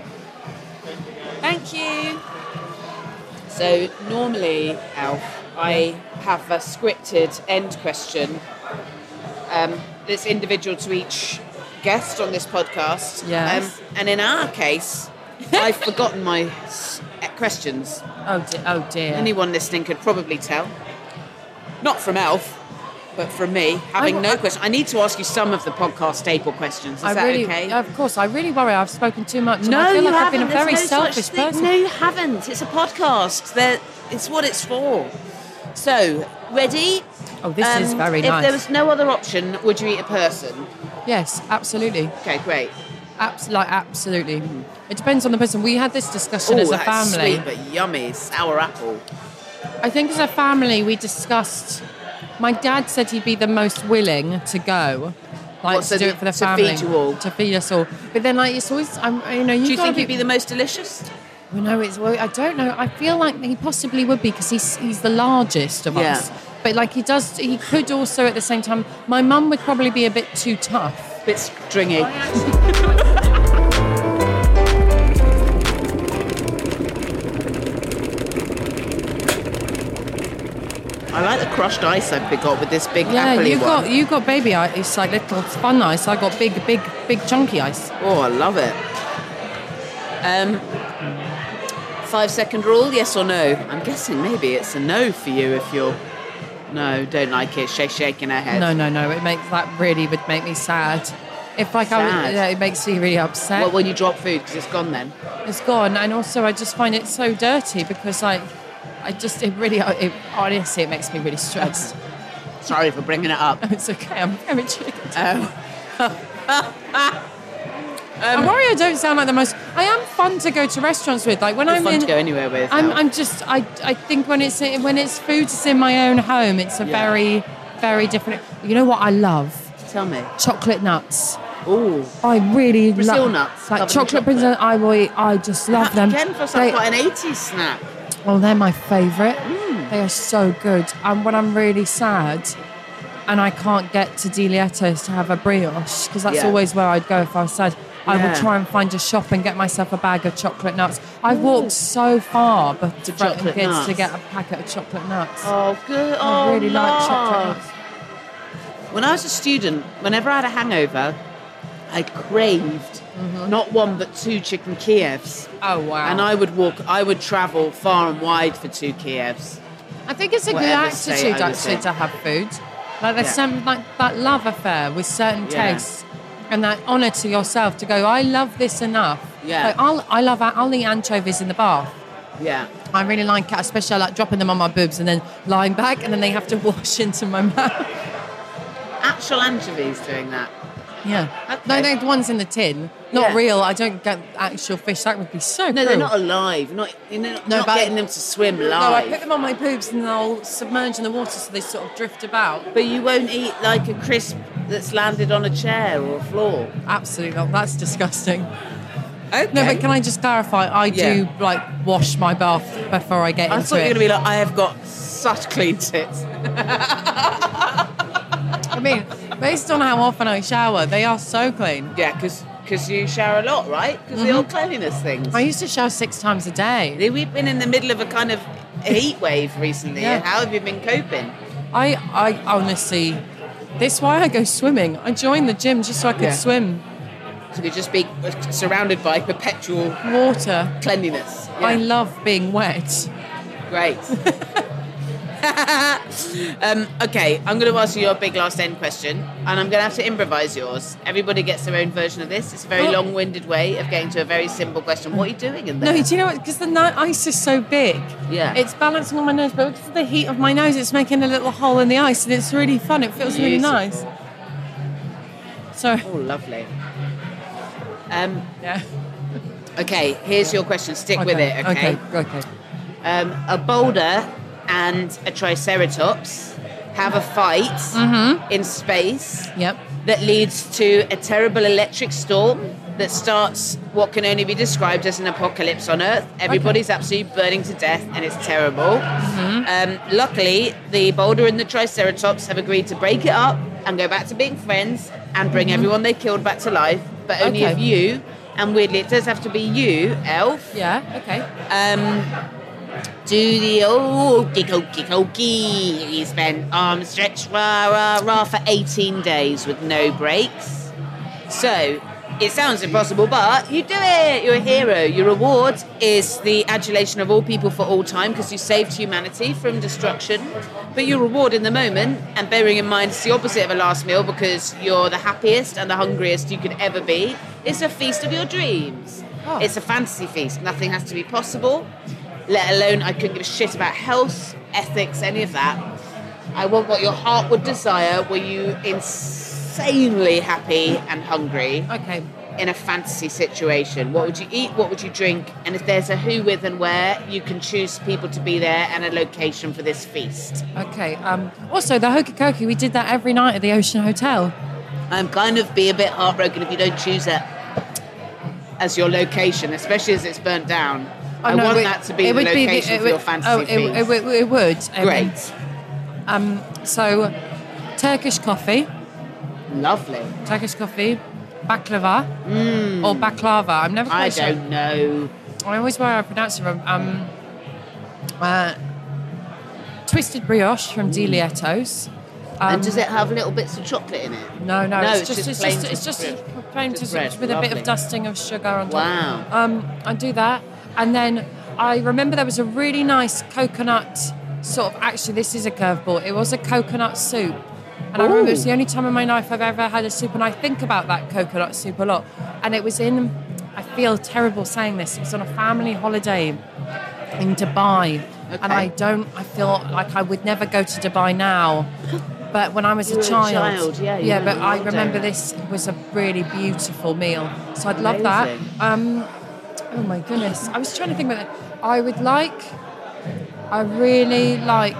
Thank you. So normally, Alf, I have a scripted end question um, that's individual to each guest on this podcast. Yes. Um, and in our case, I've forgotten my s- questions. Oh dear. Oh dear. Anyone listening could probably tell. Not from Alf, but from me, having I- no I- question. I need to ask you some of the podcast staple questions. Is I that really, okay? Of course, I really worry. I've spoken too much. and No, I feel you like I've been a haven't. very There's no such selfish thing. person. No, you haven't. It's a podcast. They're, it's what it's for. So, ready? Oh, this is Um, very if nice. there was no other option, would you eat a person? Yes, absolutely. Okay, great. Abs- like absolutely. It depends on the person. We had this discussion Ooh, as a that's family. sweet but yummy. Sour apple. I think as a family we discussed. My dad said he'd be the most willing to go, like What, so to do the- it for the to family, feed you all? to feed us all. But then, like, it's always, I'm, you know, you Do you gotta think he'd be the most delicious? Well, no, it's. Well, I don't know. I feel like he possibly would be because he's he's the largest of Yeah. us. But like he does, he could also at the same time. My mum would probably be a bit too tough. Bit stringy. I like the crushed ice I've got with this big Yeah, appley you one. got you got baby ice. It's like little fun ice. I got big, big, big chunky ice. Oh, I love it. Um, five second rule, yes or no? I'm guessing maybe it's a no for you if you're... No, don't like it. She's shaking her head. No, no, no. It makes that really would make me sad. If like I, Sad? was- yeah, it makes me really upset. Well, when you drop food, because it's gone then. It's gone, and also I just find it so dirty because like I just it really it, honestly it makes me really stressed. Sorry for bringing it up. It's okay. I'm very triggered. Oh. I worry I don't sound like the most. I am fun to go to restaurants with. Like when You're I'm fun in, to go anywhere with. I'm, Al. I'm just. I. I think when it's when it's food that's in my own home, it's a Yeah. very, very different. You know what I love? Tell me. Chocolate nuts. Ooh. I really Brazil love nuts, Like covered in chocolate, chocolate. Brazil. I will. eat- I just love them. Again, for They- some quite an eighties snack. Oh, they're my favourite. Mm. They are so good. And when I'm really sad and I can't get to Dilietto's to have a brioche, because that's Yeah. always where I'd go if I was sad, I Yeah. would try and find a shop and get myself a bag of chocolate nuts. I've walked so far but To for chocolate kids nuts. to get a packet of chocolate nuts. Oh, good. Oh, I really like chocolate Lord. nuts. When I was a student, whenever I had a hangover, I craved not one but two chicken Kievs. Oh, wow. And I would walk, I would travel far and wide for two Kievs. I think it's a Whatever good state attitude I was actually in. to have food. Like there's Yeah. some like that love affair with certain Yeah. tastes, and that honour to yourself to go. I love this enough. Yeah. Like I'll I love I'll eat anchovies in the bath. Yeah. I really like it, especially I like dropping them on my boobs and then lying back, and then they have to wash into my mouth. Actual anchovies doing that. Yeah. Okay. No, they're the ones in the tin. Not Yeah. real. I don't get actual fish. That would be so No, they're cruel. not alive. Not, you're not, No, not but- getting them to swim live. No, I put them on my boobs and they'll submerge in the water so they sort of drift about. But you won't eat like a crisp that's landed on a chair or a floor. Absolutely not. That's disgusting. Okay. No, but can I just clarify? I Yeah. do like wash my bath before I get I into thought you were it. going to be like, I have got such clean tits. I mean, based on how often I shower, they are so clean. Yeah, because you shower a lot, right? Because the Mhm. old cleanliness things. I used to shower six times a day. We've been in the middle of a kind of heat wave recently. Yeah. How have you been coping? I, I honestly, this is why I go swimming. I joined the gym just so I could Yeah. swim. So you just be surrounded by perpetual Water. cleanliness. I Yeah. love being wet. Great. um, okay, I'm going to ask you your big last end question, and I'm going to have to improvise yours. Everybody gets their own version of this. It's a very Oh. long-winded way of getting to a very simple question. What are you doing in there? No, do you know what? Because the ni- ice is so big. Yeah. It's balancing on my nose, but because of the heat of my nose, it's making a little hole in the ice, and it's really fun. It feels really Beautiful. nice. So. Oh, lovely. Um, yeah. Okay, here's your question. Stick with it, okay? Okay, okay. Um, a boulder and a triceratops have a fight Mm-hmm. in space Yep. that leads to a terrible electric storm that starts what can only be described as an apocalypse on Earth. Everybody's absolutely burning to death and it's terrible. Mm-hmm. Um, luckily, the boulder and the triceratops have agreed to break it up and go back to being friends and bring everyone they killed back to life, but only Okay. if you, and weirdly it does have to be you, Elf, Yeah, okay. um, do the okey dokey dokey. You spend arms stretched rah rah rah for eighteen days with no breaks. So it sounds impossible, but you do it. You're a hero. Your reward is the adulation of all people for all time because you saved humanity from destruction. But your reward in the moment, and bearing in mind it's the opposite of a last meal because you're the happiest and the hungriest you could ever be, is a feast of your dreams. Oh. It's a fantasy feast. Nothing has to be possible. Let alone, I couldn't give a shit about health, ethics, any of that. I want what your heart would desire. Were you insanely happy and hungry Okay. in a fantasy situation? What would you eat? What would you drink? And if there's a who, with, and where, you can choose people to be there and a location for this feast. Okay. Um, also, the Hokey Cokey, we did that every night at the Ocean Hotel. I'm kind of be a bit heartbroken if you don't choose it as your location, especially as it's burnt down. I Oh, no, want it- that to be it the would be location it for your would- fantasy oh, it, feast. it, would- it would. Um, Great. Um, so, Turkish coffee, Lovely. Turkish coffee, baklava, or baklava. I'm never quite I sure. don't know. I always worry I pronounce it wrong. Um, uh, twisted brioche from Delietos. Um, And does it have little bits of chocolate in it? No, no, No, it's, it's just, just it's plain just, it's just bread. plain Just just bread, with a bit lovely. of dusting of sugar on top. Wow. Um, I do that, and then I remember there was a really nice coconut sort of. Actually, this is a curveball. It was a coconut soup, and I remember it was the only time in my life I've ever had a soup, and I think about that coconut soup a lot. And it was in. I feel terrible saying this. It was on a family holiday in Dubai, and I don't. I feel like I would never go to Dubai now. But when I was You a were a child, child, yeah, you yeah. went But on I holiday. remember this was a really beautiful meal, so I'd love that. Amazing. Um, oh my goodness, I was trying to think about it. I would like, I really like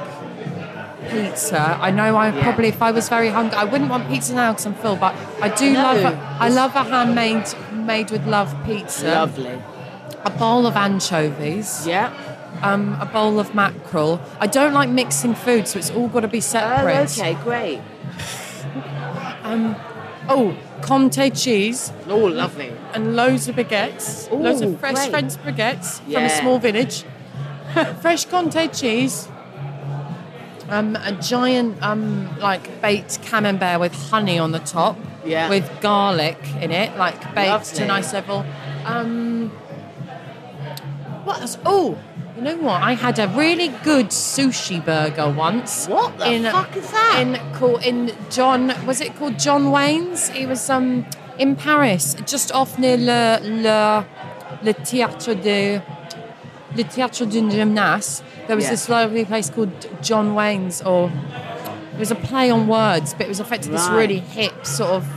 pizza. I know I Yeah. probably, if I was very hungry, I wouldn't want pizza now because I'm full. But I do No, love, a, I it's- love a handmade, made with love pizza. Lovely. A bowl of anchovies. Yeah. Um, a bowl of mackerel. I don't like mixing food, so it's all got to be Oh, separate. okay, great. Um, oh, Comté cheese Oh, lovely. and loads of baguettes. Ooh, loads of fresh great. French baguettes from a Yeah. small village. Fresh Comté cheese. Um, a giant, um, like baked camembert with honey on the top. Yeah. With garlic in it, like baked to Lovely. a nice level. Um, What else? Oh, you know what? I had a really good sushi burger once. What the in, fuck is that? In called in John. Was it called John Wayne's? It was um in Paris, just off near le le le Théâtre de le Théâtre du Gymnase. There was Yeah. this lovely place called John Wayne's, or it was a play on words, but it was effectively this Right. really hip sort of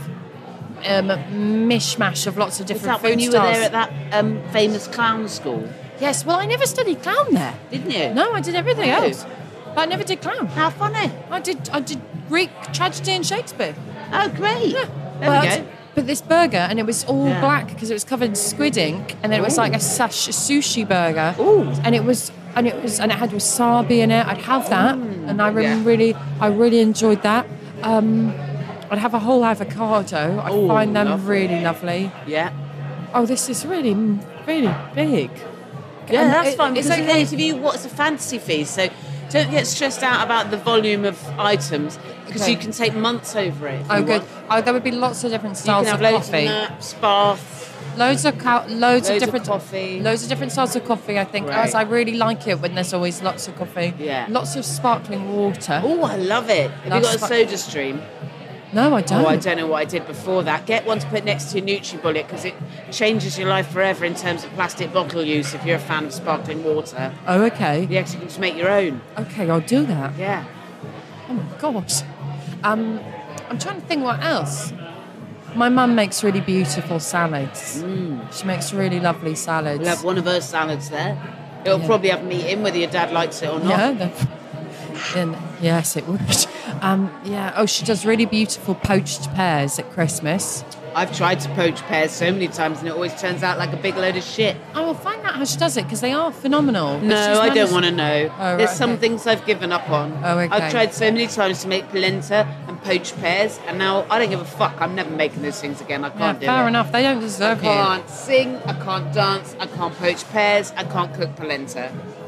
um, mishmash of lots of Is different that when food you were styles. there at that um, famous clown school? Yes, well, I never studied clown there. Didn't you? No, I did everything Oh. else, but I never did clown. How funny. I did I did Greek tragedy and Shakespeare. Oh, great. Yeah. There but, we go. But this burger, and it was all Yeah. black because it was covered in squid ink, and then it was like a sash a sushi burger. Ooh. And it was and it was and it had wasabi in it. I'd have that, and I really, yeah. really I really enjoyed that. Um, I'd have a whole avocado. I Ooh, find them lovely. really lovely. Yeah. Oh, this is really, really big. Yeah, And that's it- fun. it's Because okay. if you, what's a fantasy feast? So don't get stressed out about the volume of items because Okay. you can take months over it. if Oh, you good. want. Oh, there would be lots of different You styles can have of loads coffee. of naps, bath. Loads of co- loads, Loads of of different coffee. Loads of different styles of coffee. I think. Right. As I really like it when there's always lots of coffee. Yeah. Lots of sparkling water. Oh, I love it. Have Love you got a spa- soda stream? No, I don't. Oh, I don't know what I did before that. Get one to put next to your NutriBullet because it changes your life forever in terms of plastic bottle use if you're a fan of sparkling water. Oh, okay. Yeah, 'cause you can just make your own. Okay, I'll do that. Yeah. Oh my gosh. Um, I'm trying to think what else. My mum makes really beautiful salads. She makes really lovely salads. We'll have one of her salads there. It'll Yeah. probably have meat in whether your dad likes it or not. Yeah. the- then- yes, it would. Um, yeah. Oh, she does really beautiful poached pears at Christmas. I've tried to poach pears so many times and it always turns out like a big load of shit. I will find out how she does it because they are phenomenal. But No, she's I don't managed- want to know. Oh, There's right, some okay. things I've given up on. Oh, okay. I've tried so many times to make polenta and poached pears, and now I don't give a fuck. I'm never making those things again. I Yeah, can't do fair it. enough. They don't I deserve you. can't sing, I can't dance, I can't poach pears, I can't cook polenta.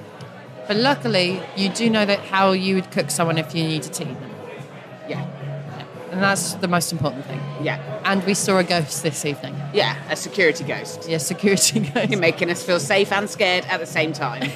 But luckily, you do know that how you would cook someone if you needed to eat them. Yeah, And that's the most important thing. yeah, And we saw a ghost this evening. yeah, a security ghost. Yeah, security ghost. You're making us feel safe and scared at the same time.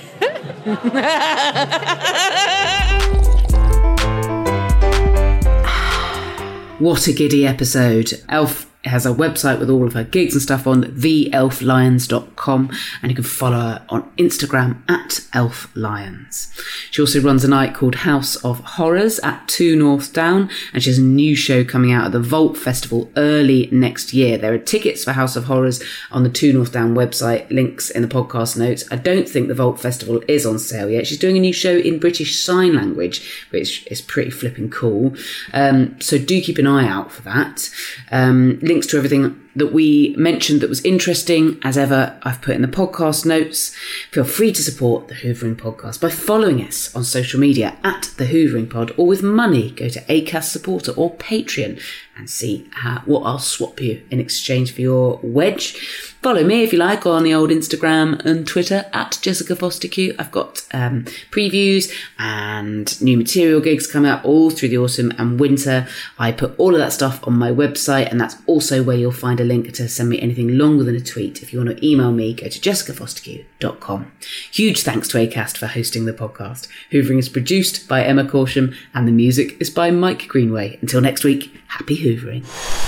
What a giddy episode. Elf has a website with all of her gigs and stuff on the elf lions dot com, and you can follow her on Instagram at elf lions. She also runs a night called House of Horrors at two North Down, and she has a new show coming out at the Vault Festival early next year. There are tickets for House of Horrors on the two North Down website, links in the podcast notes. I don't think the Vault Festival is on sale yet. She's doing a new show in British Sign Language, which is pretty flipping cool. Um, so do keep an eye out for that. Um, links to everything that we mentioned that was interesting, as ever, I've put in the podcast notes. Feel free to support the Hoovering Podcast by following us on social media at the Hoovering Pod, or with money, go to Acast Supporter or Patreon and see how, what I'll swap you in exchange for your wedge. Follow me if you like on the old Instagram and Twitter at Jessica Foster Q. I've got um, previews and new material gigs coming up all through the autumn and winter. I put all of that stuff on my website, and that's also where you'll find a link to send me anything longer than a tweet. If you want to email me, go to jessica foster q dot com. Huge thanks to Acast for hosting the podcast. Hoovering is produced by Emma Corsham and the music is by Mike Greenway. Until next week, happy Hoovering.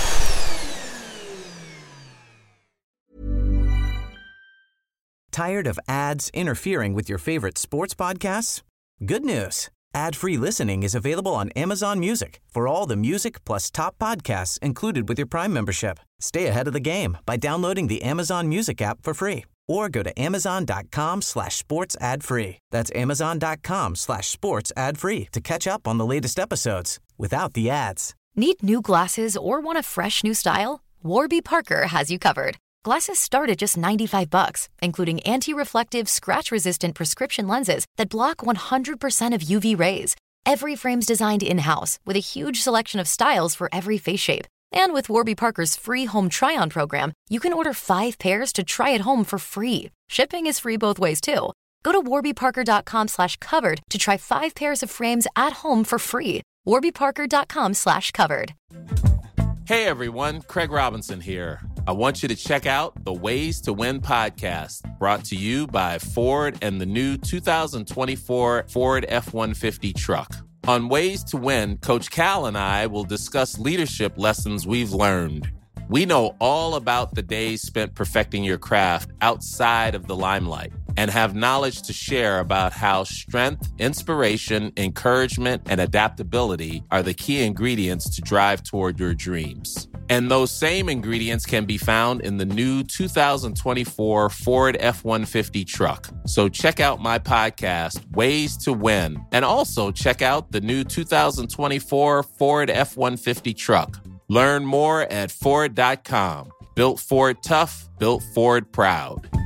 Tired of ads interfering with your favorite sports podcasts? Good news. Ad-free listening is available on Amazon Music for all the music plus top podcasts included with your Prime membership. Stay ahead of the game by downloading the Amazon Music app for free or go to amazon.com slash sports ad free. That's amazon.com slash sports ad free to catch up on the latest episodes without the ads. Need new glasses or want a fresh new style? Warby Parker has you covered. Glasses start at just ninety-five bucks, including anti-reflective, scratch-resistant prescription lenses that block one hundred percent of U V rays. Every frame's designed in-house with a huge selection of styles for every face shape. And with Warby Parker's free home try-on program, you can order five pairs to try at home for free. Shipping is free both ways, too. Go to warbyparker.com slash covered to try five pairs of frames at home for free. warbyparker.com slash covered. Hey everyone, Craig Robinson here. I want you to check out the Ways to Win podcast, brought to you by Ford and the new two thousand twenty-four Ford F one fifty truck. On Ways to Win, Coach Cal and I will discuss leadership lessons we've learned. We know all about the days spent perfecting your craft outside of the limelight and have knowledge to share about how strength, inspiration, encouragement, and adaptability are the key ingredients to drive toward your dreams. And those same ingredients can be found in the new two thousand twenty-four Ford F one fifty truck. So check out my podcast, Ways to Win, and also check out the new two thousand twenty-four Ford F one fifty truck. Learn more at Ford dot com. Built Ford tough, built Ford proud.